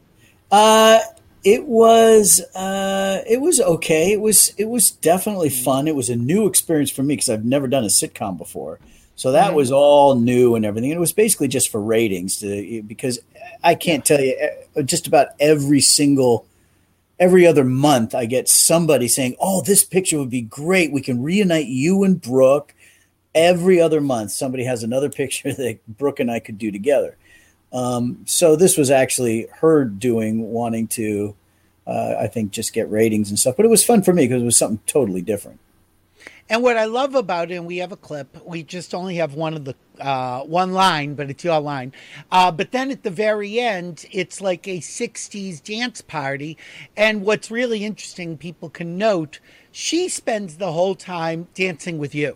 Uh, it was uh, it was okay. It was it was definitely fun. It was a new experience for me because I've never done a sitcom before. So that mm-hmm. was all new and everything. And it was basically just for ratings to, because I can't tell you just about every single every other month I get somebody saying, "Oh, this picture would be great. We can reunite you and Brooke." Every other month somebody has another picture that Brooke and I could do together. Um, so this was actually her doing, wanting to, uh, I think, just get ratings and stuff. But it was fun for me because it was something totally different. And what I love about it, and we have a clip, we just only have one of the uh, one line, but it's your line. Uh, but then at the very end, it's like a sixties dance party. And what's really interesting, people can note, she spends the whole time dancing with you.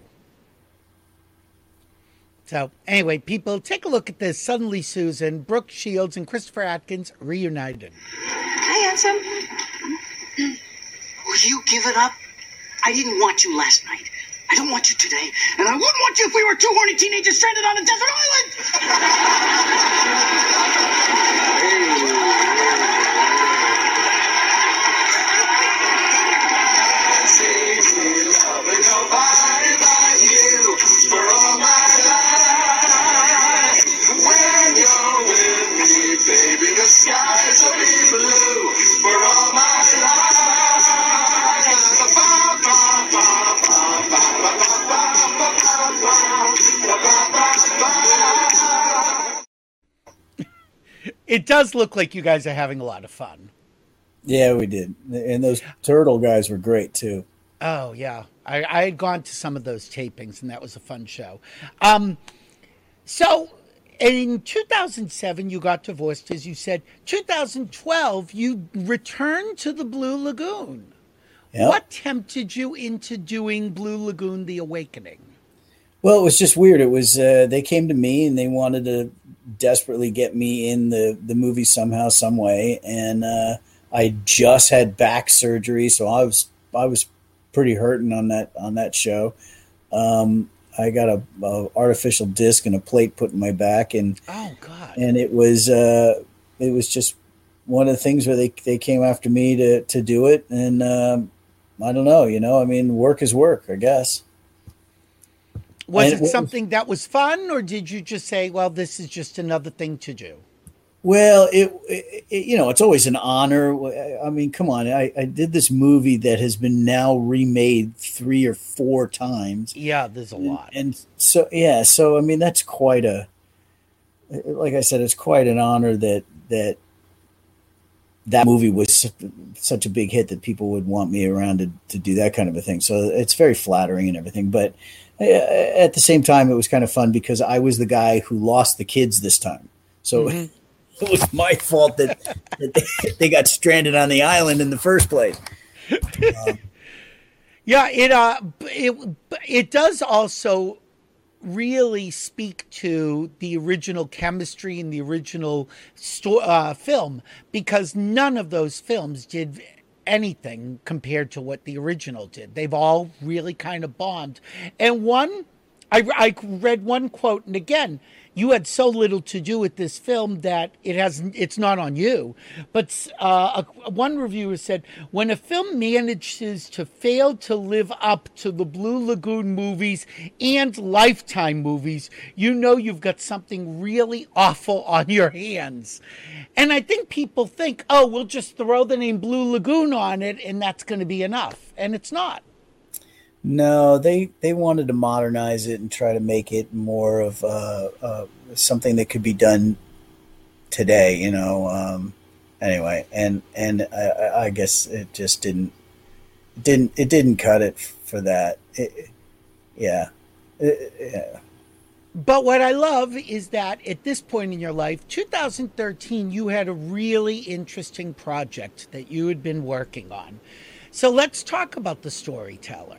So anyway, people, take a look at this. Suddenly Susan, Brooke Shields, and Christopher Atkins reunited. Hi, handsome. Will you give it up? I didn't want you last night. I don't want you today. And I wouldn't want you if we were two horny teenagers stranded on a desert island. It does look like you guys are having a lot of fun. Yeah, we did. And those turtle guys were great too. Oh, yeah. I, I had gone to some of those tapings, and that was a fun show. Um, so in two thousand seven, you got divorced, as you said. two thousand twelve, you returned to the Blue Lagoon. Yep. What tempted you into doing Blue Lagoon: The Awakening? Well, it was just weird. It was uh, they came to me and they wanted to desperately get me in the, the movie somehow, some way. And uh, I just had back surgery, so I was I was pretty hurting on that on that show. Um, I got a, a artificial disc and a plate put in my back, and oh god, and it was uh, it was just one of the things where they they came after me to to do it, and um, I don't know, you know, I mean, work is work, I guess. Was And it something that was fun, or did you just say, well, this is just another thing to do? Well, it, it, it you know, it's always an honor. I mean, come on. I, I did this movie that has been now remade three or four times. Yeah, there's a lot. And, and so, yeah, so, I mean, that's quite a, like I said, it's quite an honor that, that, that movie was such a big hit that people would want me around to, to do that kind of a thing. So it's very flattering and everything. But at the same time, it was kind of fun because I was the guy who lost the kids this time. So mm-hmm. it was my fault that, that they, they got stranded on the island in the first place. Um, yeah, it uh, it it does also really speak to the original chemistry and the original sto- uh, film, because none of those films did anything compared to what the original did. They've all really kind of bombed. And one, I, I read one quote, and again, you had so little to do with this film that it has, it's not on you. But uh, a, one reviewer said, when a film manages to fail to live up to the Blue Lagoon movies and Lifetime movies, you know you've got something really awful on your hands. And I think people think, oh, we'll just throw the name Blue Lagoon on it and that's going to be enough. And it's not. No, they, they wanted to modernize it and try to make it more of uh, uh, something that could be done today, you know. Um, anyway, and and I, I guess it just didn't didn't it didn't cut it for that. It, yeah, it, yeah. But what I love is that at this point in your life, two thousand thirteen, you had a really interesting project that you had been working on. So let's talk about The Storyteller.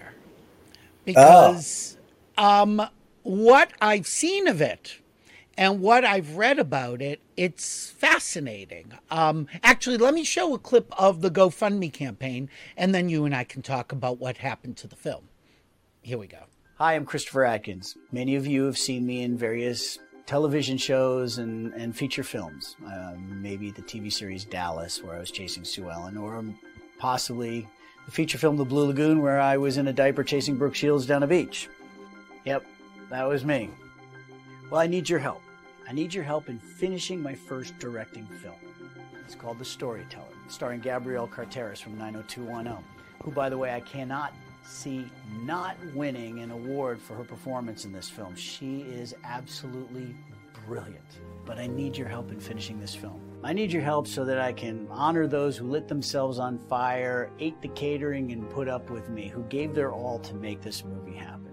Because oh. um, what I've seen of it and what I've read about it, it's fascinating. Um, actually, let me show a clip of the GoFundMe campaign, and then you and I can talk about what happened to the film. Here we go. Hi, I'm Christopher Atkins. Many of you have seen me in various television shows and, and feature films. Um, maybe the T V series Dallas, where I was chasing Sue Ellen, or possibly the feature film The Blue Lagoon, where I was in a diaper chasing Brooke Shields down a beach. Yep, that was me. Well, I need your help. I need your help in finishing my first directing film. It's called The Storyteller, starring Gabrielle Carteris from nine oh two one oh, who, by the way, I cannot see not winning an award for her performance in this film. She is absolutely brilliant. But I need your help in finishing this film. I need your help so that I can honor those who lit themselves on fire, ate the catering, and put up with me, who gave their all to make this movie happen.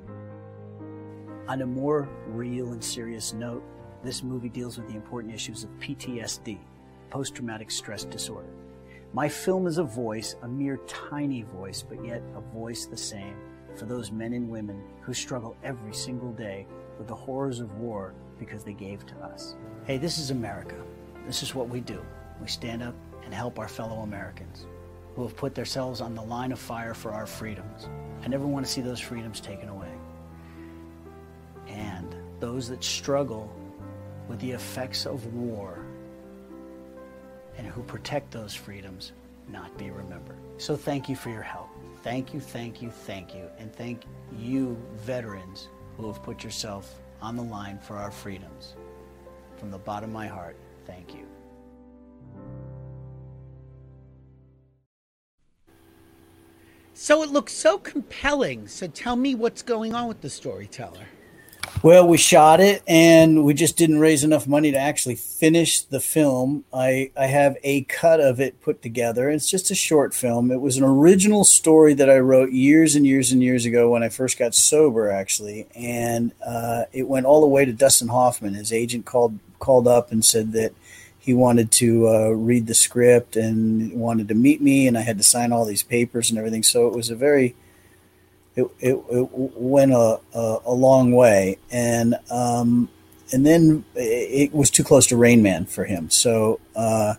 On a more real and serious note, this movie deals with the important issues of P T S D, post-traumatic stress disorder. My film is a voice, a mere tiny voice, but yet a voice the same for those men and women who struggle every single day with the horrors of war because they gave to us. Hey, this is America. This is what we do. We stand up and help our fellow Americans who have put themselves on the line of fire for our freedoms. I never want to see those freedoms taken away. And those that struggle with the effects of war and who protect those freedoms not be remembered. So thank you for your help. Thank you, thank you, thank you. And thank you, veterans, who have put yourself on the line for our freedoms. From the bottom of my heart, thank you. So it looks so compelling. So tell me what's going on with The Storyteller. Well, we shot it, and we just didn't raise enough money to actually finish the film. I, I have a cut of it put together. It's just a short film. It was an original story that I wrote years and years and years ago when I first got sober, actually. And uh, it went all the way to Dustin Hoffman. His agent called called up and said that he wanted to uh, read the script and wanted to meet me, and I had to sign all these papers and everything. So it was a very... It, it, it went a, a, a long way, and um, and then it was too close to Rain Man for him. So uh,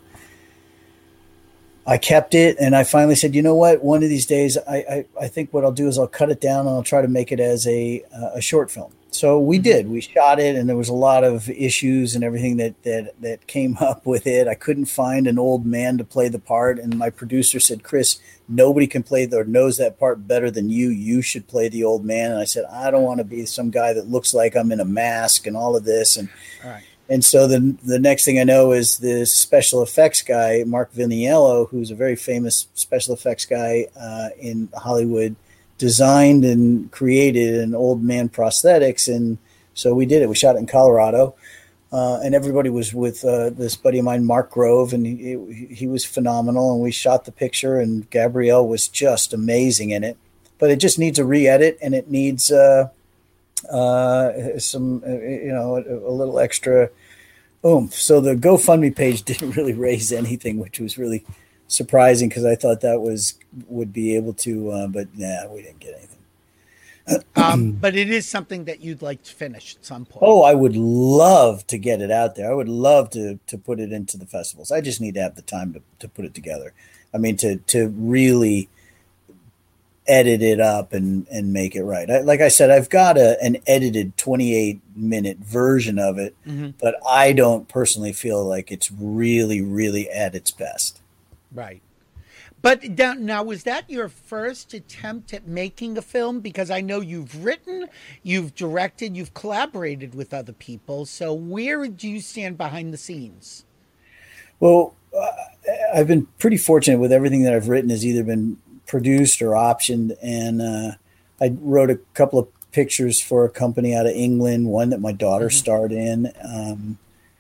I kept it, and I finally said, you know what? One of these days, I, I, I think what I'll do is I'll cut it down and I'll try to make it as a a short film. So we did. We shot it, and there was a lot of issues and everything that, that, that came up with it. I couldn't find an old man to play the part, and my producer said, Chris, nobody can play the, or knows that part better than you. You should play the old man. And I said, I don't want to be some guy that looks like I'm in a mask and all of this. And All right. and so the the next thing I know is this special effects guy, Mark Viniello, who's a very famous special effects guy uh, in Hollywood, designed and created an old man prosthetics. And so we did it. We shot it in Colorado. Uh, and everybody was with uh, this buddy of mine, Mark Grove, and he, he was phenomenal. And we shot the picture, and Gabrielle was just amazing in it. But it just needs a re-edit, and it needs uh, uh, some, uh, you know, a, a little extra oomph. So the GoFundMe page didn't really raise anything, which was really surprising because I thought that was would be able to, uh, but nah, we didn't get anything. um, but it is something that you'd like to finish at some point. Oh, I would love to get it out there. I would love to to put it into the festivals. I just need to have the time to, to put it together. I mean, to to really edit it up and, and make it right. I, like I said, I've got a, an edited twenty-eight minute version of it, Mhm. but I don't personally feel like it's really, really at its best. Right. But now, now, was that your first attempt at making a film? Because I know you've written, you've directed, you've collaborated with other people. So where do you stand behind the scenes? Well, uh, I've been pretty fortunate with everything that I've written has either been produced or optioned. And uh, I wrote a couple of pictures for a company out of England, one that my daughter Mm-hmm. starred in. Um,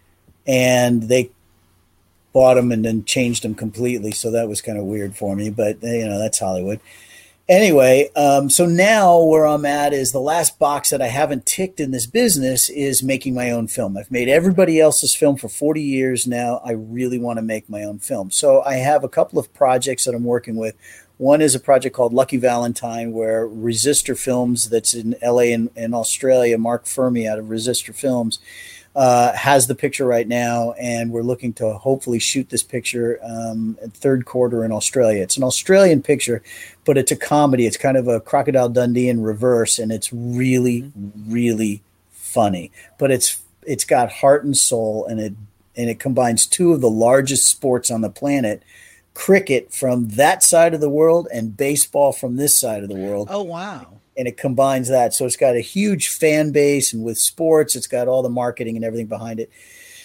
and they bought them and then changed them completely. So that was kind of weird for me, but you know, that's Hollywood. Anyway, um, so now where I'm at is the last box that I haven't ticked in this business is making my own film. I've made everybody else's film for forty years now. I really want to make my own film. So I have a couple of projects that I'm working with. One is a project called Lucky Valentine, where Resistor Films, that's in L A and, and Australia, Mark Fermi out of Resistor Films, Uh, has the picture right now, and we're looking to hopefully shoot this picture um, in third quarter in Australia. It's an Australian picture, but it's a comedy. It's kind of a Crocodile Dundee in reverse, and it's really, really funny. But it's it's got heart and soul, and it and it combines two of the largest sports on the planet: cricket from that side of the world and baseball from this side of the world. Oh, wow. And it combines that. So it's got a huge fan base, and with sports, it's got all the marketing and everything behind it.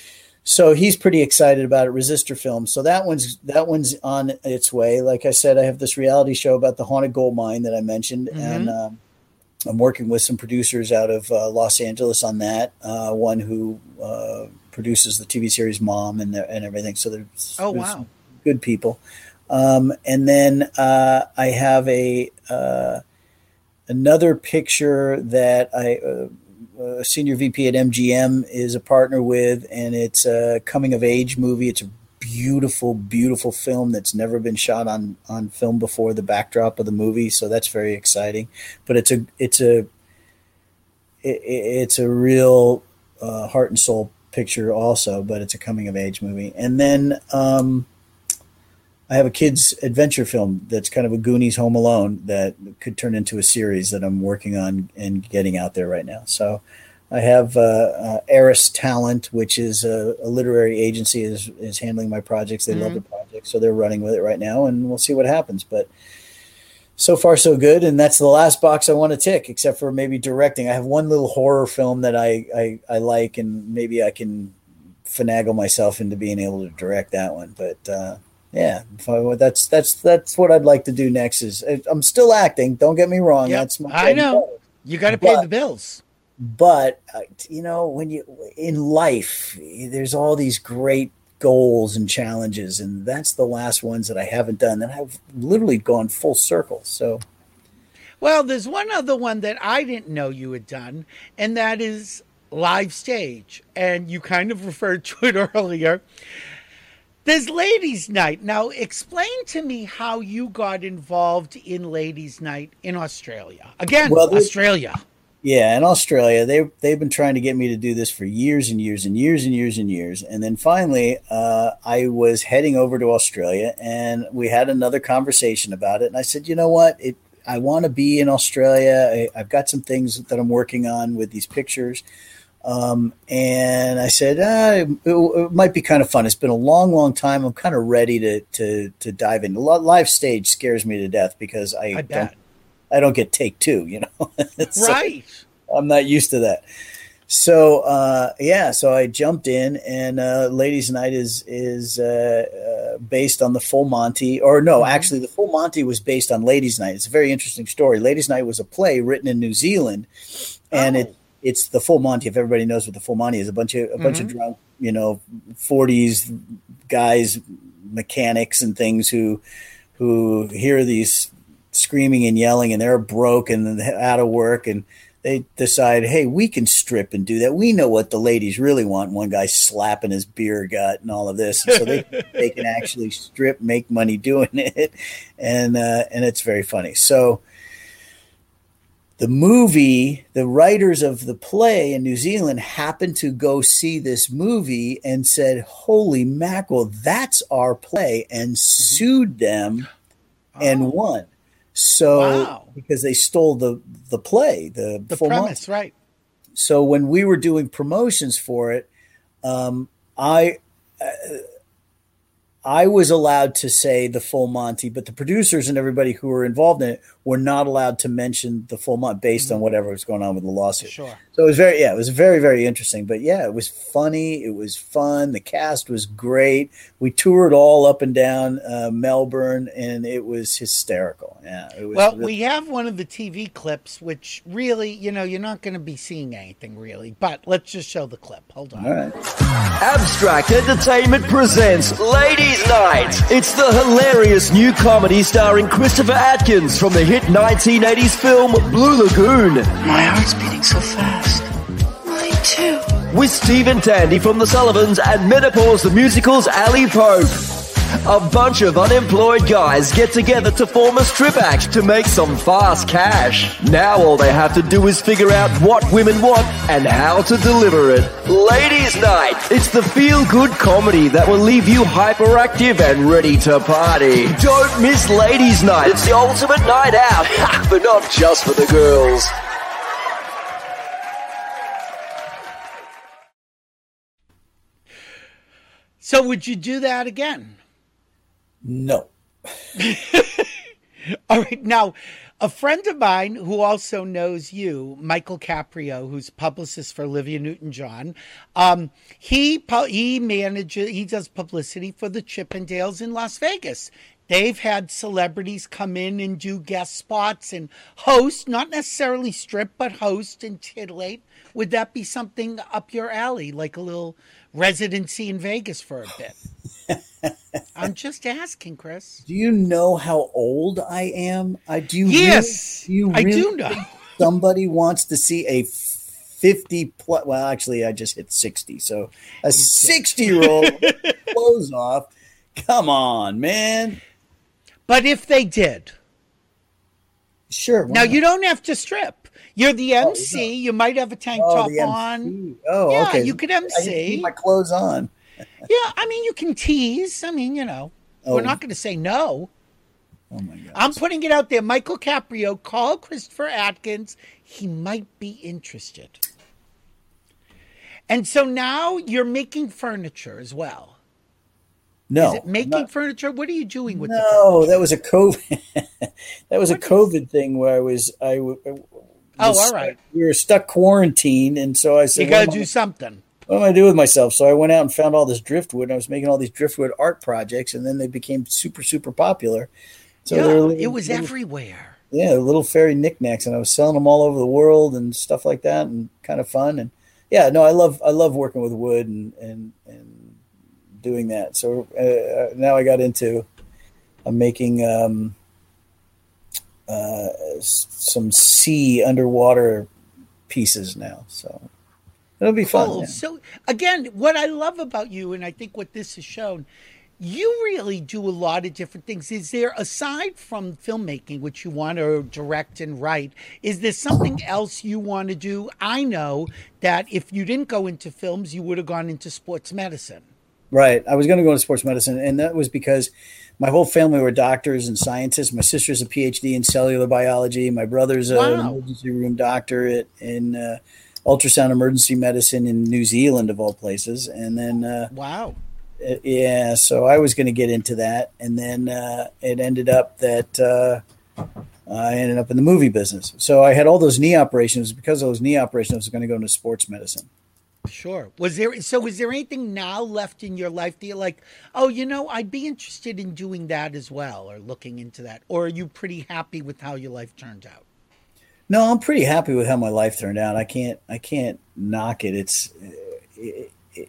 So he's pretty excited about it, Resistor Films. So that one's that one's on its way. Like I said, I have this reality show about the haunted gold mine that I mentioned, Mhm. and um, I'm working with some producers out of uh, Los Angeles on that. Uh, one who uh, produces the T V series Mom and the, and everything. So there's, Oh, there's wow. good people. Um, and then uh, I have a uh, another picture that I, uh, a senior V P at M G M is a partner with, and it's a coming of age movie. It's a beautiful, beautiful film that's never been shot on, on film before, the backdrop of the movie. So that's very exciting, but it's a, it's a, it, it's a real uh, heart and soul picture also, but it's a coming of age movie. And then, um, I have a kid's adventure film that's kind of a Goonies Home Alone that could turn into a series that I'm working on and getting out there right now. So I have uh, uh, Eris Talent, which is a, a literary agency, is is handling my projects. They love Mhm. the project, so they're running with it right now, and we'll see what happens. But so far, so good, and that's the last box I want to tick, except for maybe directing. I have one little horror film that I, I, I like, and maybe I can finagle myself into being able to direct that one. But uh, yeah, if I- that's that's that's what I'd like to do next. Is I'm still acting. Don't get me wrong. Yep, That's my I know. You got to pay But- the bills. But, uh, you know, when you in life, there's all these great goals and challenges, and that's the last ones that I haven't done. And I've literally gone full circle. So, well, there's one other one that I didn't know you had done, and that is live stage. And you kind of referred to it earlier. There's Ladies' Night. Now, explain to me how you got involved in Ladies' Night in Australia. Again, well, Australia. Yeah, in Australia, they they've been trying to get me to do this for years and years and years and years and years. And then finally, uh, I was heading over to Australia, and we had another conversation about it. And I said, you know what? It I want to be in Australia. I, I've got some things that I'm working on with these pictures. Um, and I said, ah, it, it might be kind of fun. It's been a long, long time. I'm kind of ready to to to dive in. Live stage scares me to death because I, I don't. I don't get take two, you know. So right. I'm not used to that. So uh, yeah, so I jumped in, and uh, Ladies' Night is is uh, uh, based on the Full Monty, or no, mm-hmm. actually, the Full Monty was based on Ladies' Night. It's a very interesting story. Ladies' Night was a play written in New Zealand, and oh. it it's the Full Monty. If everybody knows what the Full Monty is, a bunch of a mm-hmm. bunch of drunk, you know, forties guys, mechanics and things who who hear these screaming and yelling, and they're broke and out of work, and they decide, hey, we can strip and do that. We know what the ladies really want. One guy slapping his beer gut and all of this, and so they they can actually strip, make money doing it, and uh, and it's very funny. So the movie, the writers of the play in New Zealand happened to go see this movie and said, holy mackerel, that's our play, and sued them and Oh. won. So Wow. because they stole the the play, the, The full premise, month. right. So when we were doing promotions for it, um, I uh, I was allowed to say the Full Monty, but the producers and everybody who were involved in it were not allowed to mention the Full Monty based mm-hmm. on whatever was going on with the lawsuit. Sure. So it was very, yeah, it was very, very interesting. But yeah, it was funny. It was fun. The cast was great. We toured all up and down uh, Melbourne, and it was hysterical. Yeah. It was Well, really- we have one of the T V clips, which really, you know, you're not going to be seeing anything really, but let's just show the clip. Hold on. All right. Abstract Entertainment presents Ladies' Night. It's the hilarious new comedy starring Christopher Atkins from the hit nineteen eighties film Blue Lagoon. My heart's beating so fast. Mine too. With Stephen Tandy from The Sullivans and Menopause the Musical's Ali Pope. A bunch of unemployed guys get together to form a strip act to make some fast cash. Now all they have to do is figure out what women want and how to deliver it. Ladies' Night. It's the feel-good comedy that will leave you hyperactive and ready to party. Don't miss Ladies' Night. It's the ultimate night out, but not just for the girls. So would you do that again? No. All right. Now, a friend of mine who also knows you, Michael Caprio, who's publicist for Olivia Newton-John, um, he pu- he manages, he does publicity for the Chippendales in Las Vegas. They've had celebrities come in and do guest spots and host, not necessarily strip, but host and titillate. Would that be something up your alley, like a little residency in Vegas for a bit? I'm just asking, Chris. Do you know how old I am? I do. Yes, really, do you I really do know. think somebody wants to see a fifty plus. Well, actually, I just hit sixty, so a sixty-year-old clothes off. Come on, man. But if they did, sure. Now not? you don't have to strip. You're the M C. Oh, no. You might have a tank Oh, top the M C. on. Oh, yeah, okay. you could I just M C. keep my clothes on. Yeah, I mean, you can tease. I mean, you know, Oh. we're not going to say no. Oh my God. I'm putting it out there. Michael Caprio, call Christopher Atkins. He might be interested. And so now you're making furniture as well. No, Is it making not- furniture? What are you doing with the No, that was a COVID. that was a COVID thing where I was. I. w- I was Oh, all right. We were stuck quarantined, and so I said, You got what to am do I- something. What am I doing with myself? So I went out and found all this driftwood, and I was making all these driftwood art projects, and then they became super, super popular. So yeah, they're- it was they're- everywhere. Yeah, little fairy knickknacks, and I was selling them all over the world and stuff like that, and kind of fun. And yeah, no, I love I love working with wood and and and doing that. So uh, now I got into I'm making um, uh, some sea underwater pieces now. So it'll be fun. Oh, yeah. so again, what I love about you, and I think what this has shown, you really do a lot of different things. Is there, aside from filmmaking, which you want to direct and write, is there something else you want to do? I know that if you didn't go into films, you would have gone into sports medicine. Right. I was going to go into sports medicine, and that was because my whole family were doctors and scientists. My sister's a P H D in cellular biology. My brother's Wow. an emergency room doctor at, in uh, ultrasound emergency medicine in New Zealand, of all places. And then, uh, wow. Uh, yeah, so I was going to get into that, and then uh, it ended up that uh, I ended up in the movie business. So I had all those knee operations. Because of those knee operations, I was going to go into sports medicine. Sure. Was there, so is there anything now left in your life that you're like, oh, you know, I'd be interested in doing that as well, or looking into that? Or are you pretty happy with how your life turned out? No, I'm pretty happy with how my life turned out. I can't, I can't knock it. It's, it, it,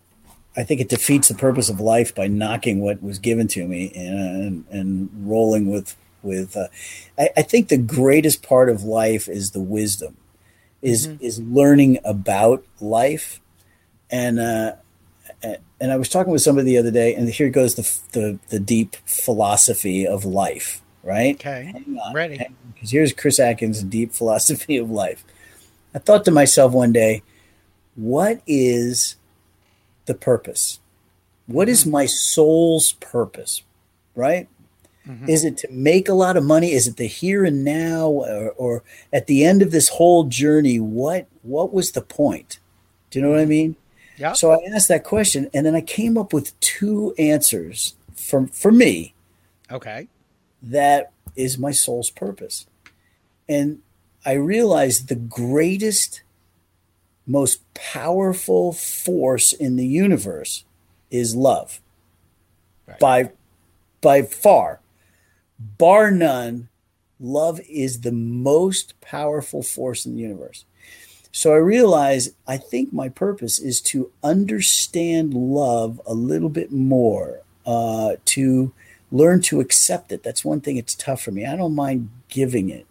I think it defeats the purpose of life by knocking what was given to me and and rolling with with. Uh, I, I think the greatest part of life is the wisdom, is mm-hmm. is learning about life, and uh, and I was talking with somebody the other day, and here goes the the, the deep philosophy of life. Right? Okay, Hang on, ready? Because here's Chris Atkins' deep philosophy of life. I thought to myself one day, what is the purpose? What is my soul's purpose? Right? Mm-hmm. Is it to make a lot of money? Is it the here and now, or, or at the end of this whole journey? What what was the point? Do you know what I mean? Yeah. So I asked that question, and then I came up with two answers from for me. Okay. That is my soul's purpose, and I realized the greatest, most powerful force in the universe is love. Right. By by far, bar none, love is the most powerful force in the universe. So I realized I think my purpose is to understand love a little bit more, uh, to learn to accept it. That's one thing it's tough for me. I don't mind giving it.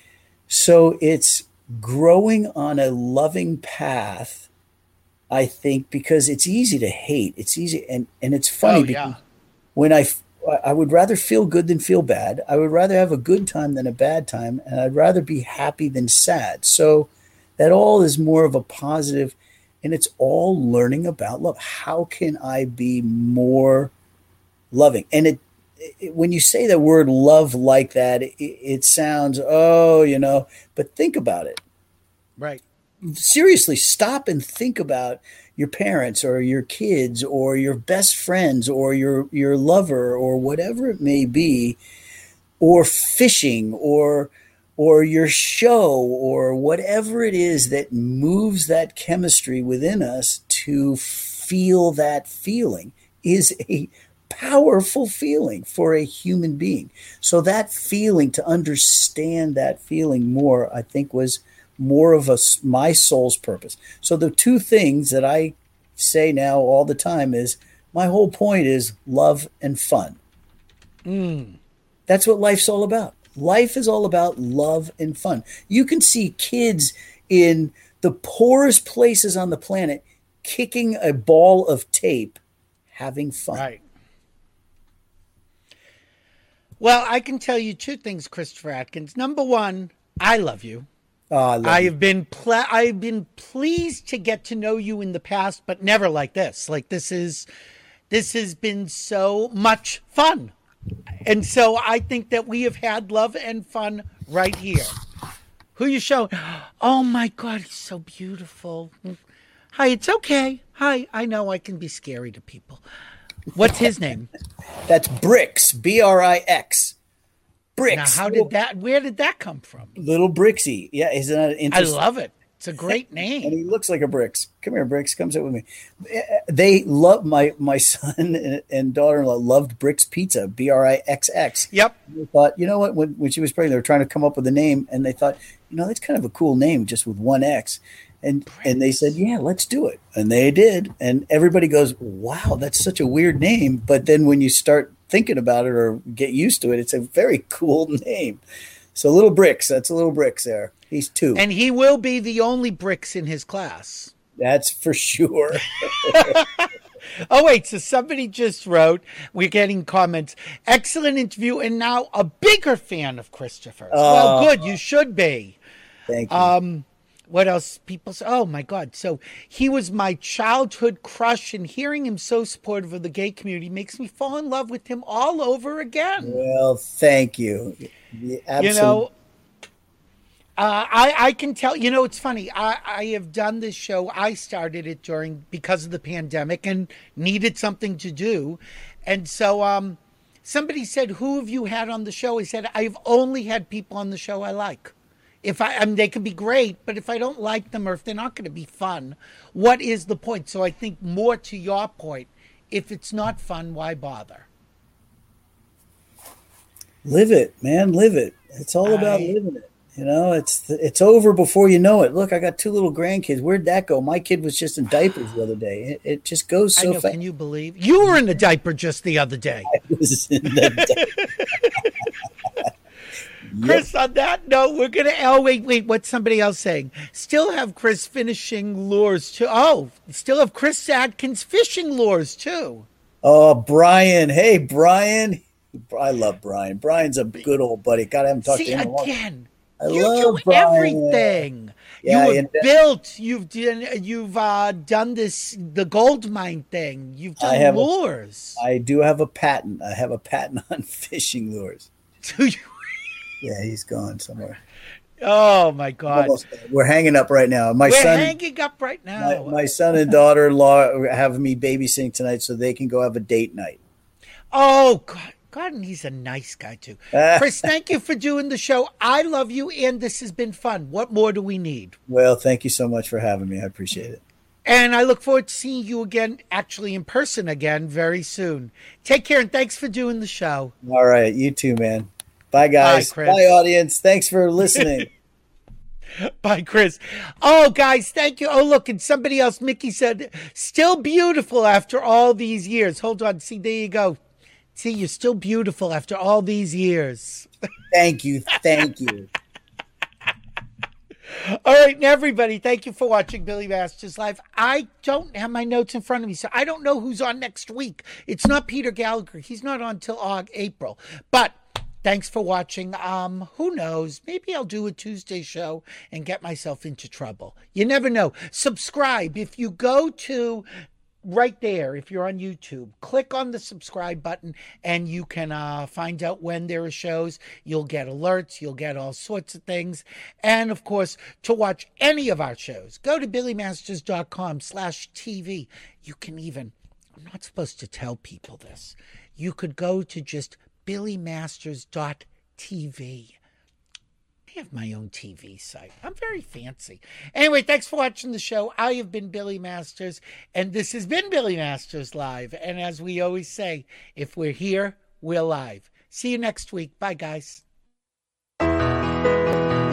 So it's growing on a loving path, I think, because it's easy to hate. It's easy. And, and it's funny oh, because yeah. when I, I would rather feel good than feel bad. I would rather have a good time than a bad time. And I'd rather be happy than sad. So that all is more of a positive, and it's all learning about love. How can I be more loving? And it, it when you say the word love like that, it, it sounds, oh, you know, but think about it. Right. Seriously, stop and think about your parents or your kids or your best friends or your, your lover or whatever it may be, or fishing or or your show or whatever it is that moves that chemistry within us to feel that feeling is a powerful feeling for a human being. So that feeling, to understand that feeling more, I think was more of a, my soul's purpose. So the two things that I say now all the time is my whole point is love and fun. Mm. That's what life's all about. Life is all about love and fun. You can see kids in the poorest places on the planet kicking a ball of tape, having fun. Right. Well, I can tell you two things, Christopher Atkins. Number one, I love you. Oh, I love I you. have been ple- I've been pleased to get to know you in the past, but never like this. Like this is this has been so much fun. And so I think that we have had love and fun right here. Who you show? Oh my God, he's so beautiful. Hi, it's okay. Hi, I know I can be scary to people. What's his name? That's Brix, B R I X. Brix. Now, how did that, where did that come from? Little Brixie. Yeah, isn't that interesting? I love it. It's a great name. And he looks like a Bricks. Come here, Bricks. Come sit with me. They love my my son and daughter-in-law loved Bricks Pizza, B R I X X. Yep. They thought, you know what? When when she was pregnant, they were trying to come up with a name, and they thought, you know, that's kind of a cool name, just with one X. And Bricks. And they said, yeah, let's do it. And they did. And everybody goes, wow, that's such a weird name. But then when you start thinking about it or get used to it, it's a very cool name. So Little Bricks, that's a Little Bricks there. He's two. And he will be the only Bricks in his class. That's for sure. Oh, wait. So somebody just wrote, we're getting comments, excellent interview, and now a bigger fan of Christopher. Uh, well, good. You should be. Thank you. Um, what else? People say, oh, my God. So he was my childhood crush, and hearing him so supportive of the gay community makes me fall in love with him all over again. Well, thank you. Absolutely. You know, Uh, I, I can tell, you know, it's funny. I, I have done this show. I started it during, because of the pandemic and needed something to do. And so um, somebody said, who have you had on the show? I said, I've only had people on the show I like. If I, I mean, they can be great, but if I don't like them or if they're not going to be fun, what is the point? So I think more to your point, if it's not fun, why bother? Live it, man. Live it. It's all about I, living it. You know, it's it's over before you know it. Look, I got two little grandkids. Where'd that go? My kid was just in diapers the other day. It, it just goes so I know, fast. Can you believe? You were in a diaper just the other day. I was in the diaper. Chris, on that note, we're going to, oh, wait, wait, what's somebody else saying? Still have Chris finishing lures, too. Oh, still have Chris Adkins fishing lures, too. Oh, Brian. Hey, Brian. I love Brian. Brian's a good old buddy. God, I haven't talked See, to him in a while. again, I you love do Brian. everything. Yeah, you have and- built, you've done, you've uh, done this, the gold mine thing. You've I done have lures. A, I do have a patent. I have a patent on fishing lures. Do you? Yeah, he's gone somewhere. Oh, my God. Almost, we're hanging up right now. My We're son, hanging up right now. my, my son and daughter-in-law have me babysitting tonight so they can go have a date night. Oh, God. God, and he's a nice guy, too. Chris, thank you for doing the show. I love you, and this has been fun. What more do we need? Well, thank you so much for having me. I appreciate it. And I look forward to seeing you again, actually in person again, very soon. Take care, and thanks for doing the show. All right. You too, man. Bye, guys. Bye, Chris. Bye, audience. Thanks for listening. Bye, Chris. Oh, guys, thank you. Oh, look, and somebody else, Mickey said, still beautiful after all these years. Hold on. See, there you go. See, you're still beautiful after all these years. Thank you. Thank you. All right, and everybody, thank you for watching Billy Masters Live. I don't have my notes in front of me, so I don't know who's on next week. It's not Peter Gallagher. He's not on till August, April. But thanks for watching. Um, who knows? Maybe I'll do a Tuesday show and get myself into trouble. You never know. Subscribe. If you go to right there, if you're on YouTube, click on the subscribe button and you can uh, find out when there are shows. You'll get alerts. You'll get all sorts of things. And, of course, to watch any of our shows, go to billymasters.com slash TV. You can even, I'm not supposed to tell people this, you could go to just billymasters dot T V. I have my own T V site. I'm very fancy. Anyway, thanks for watching the show. I have been Billy Masters, and this has been Billy Masters Live. And as we always say, if we're here, we're live. See you next week. Bye, guys.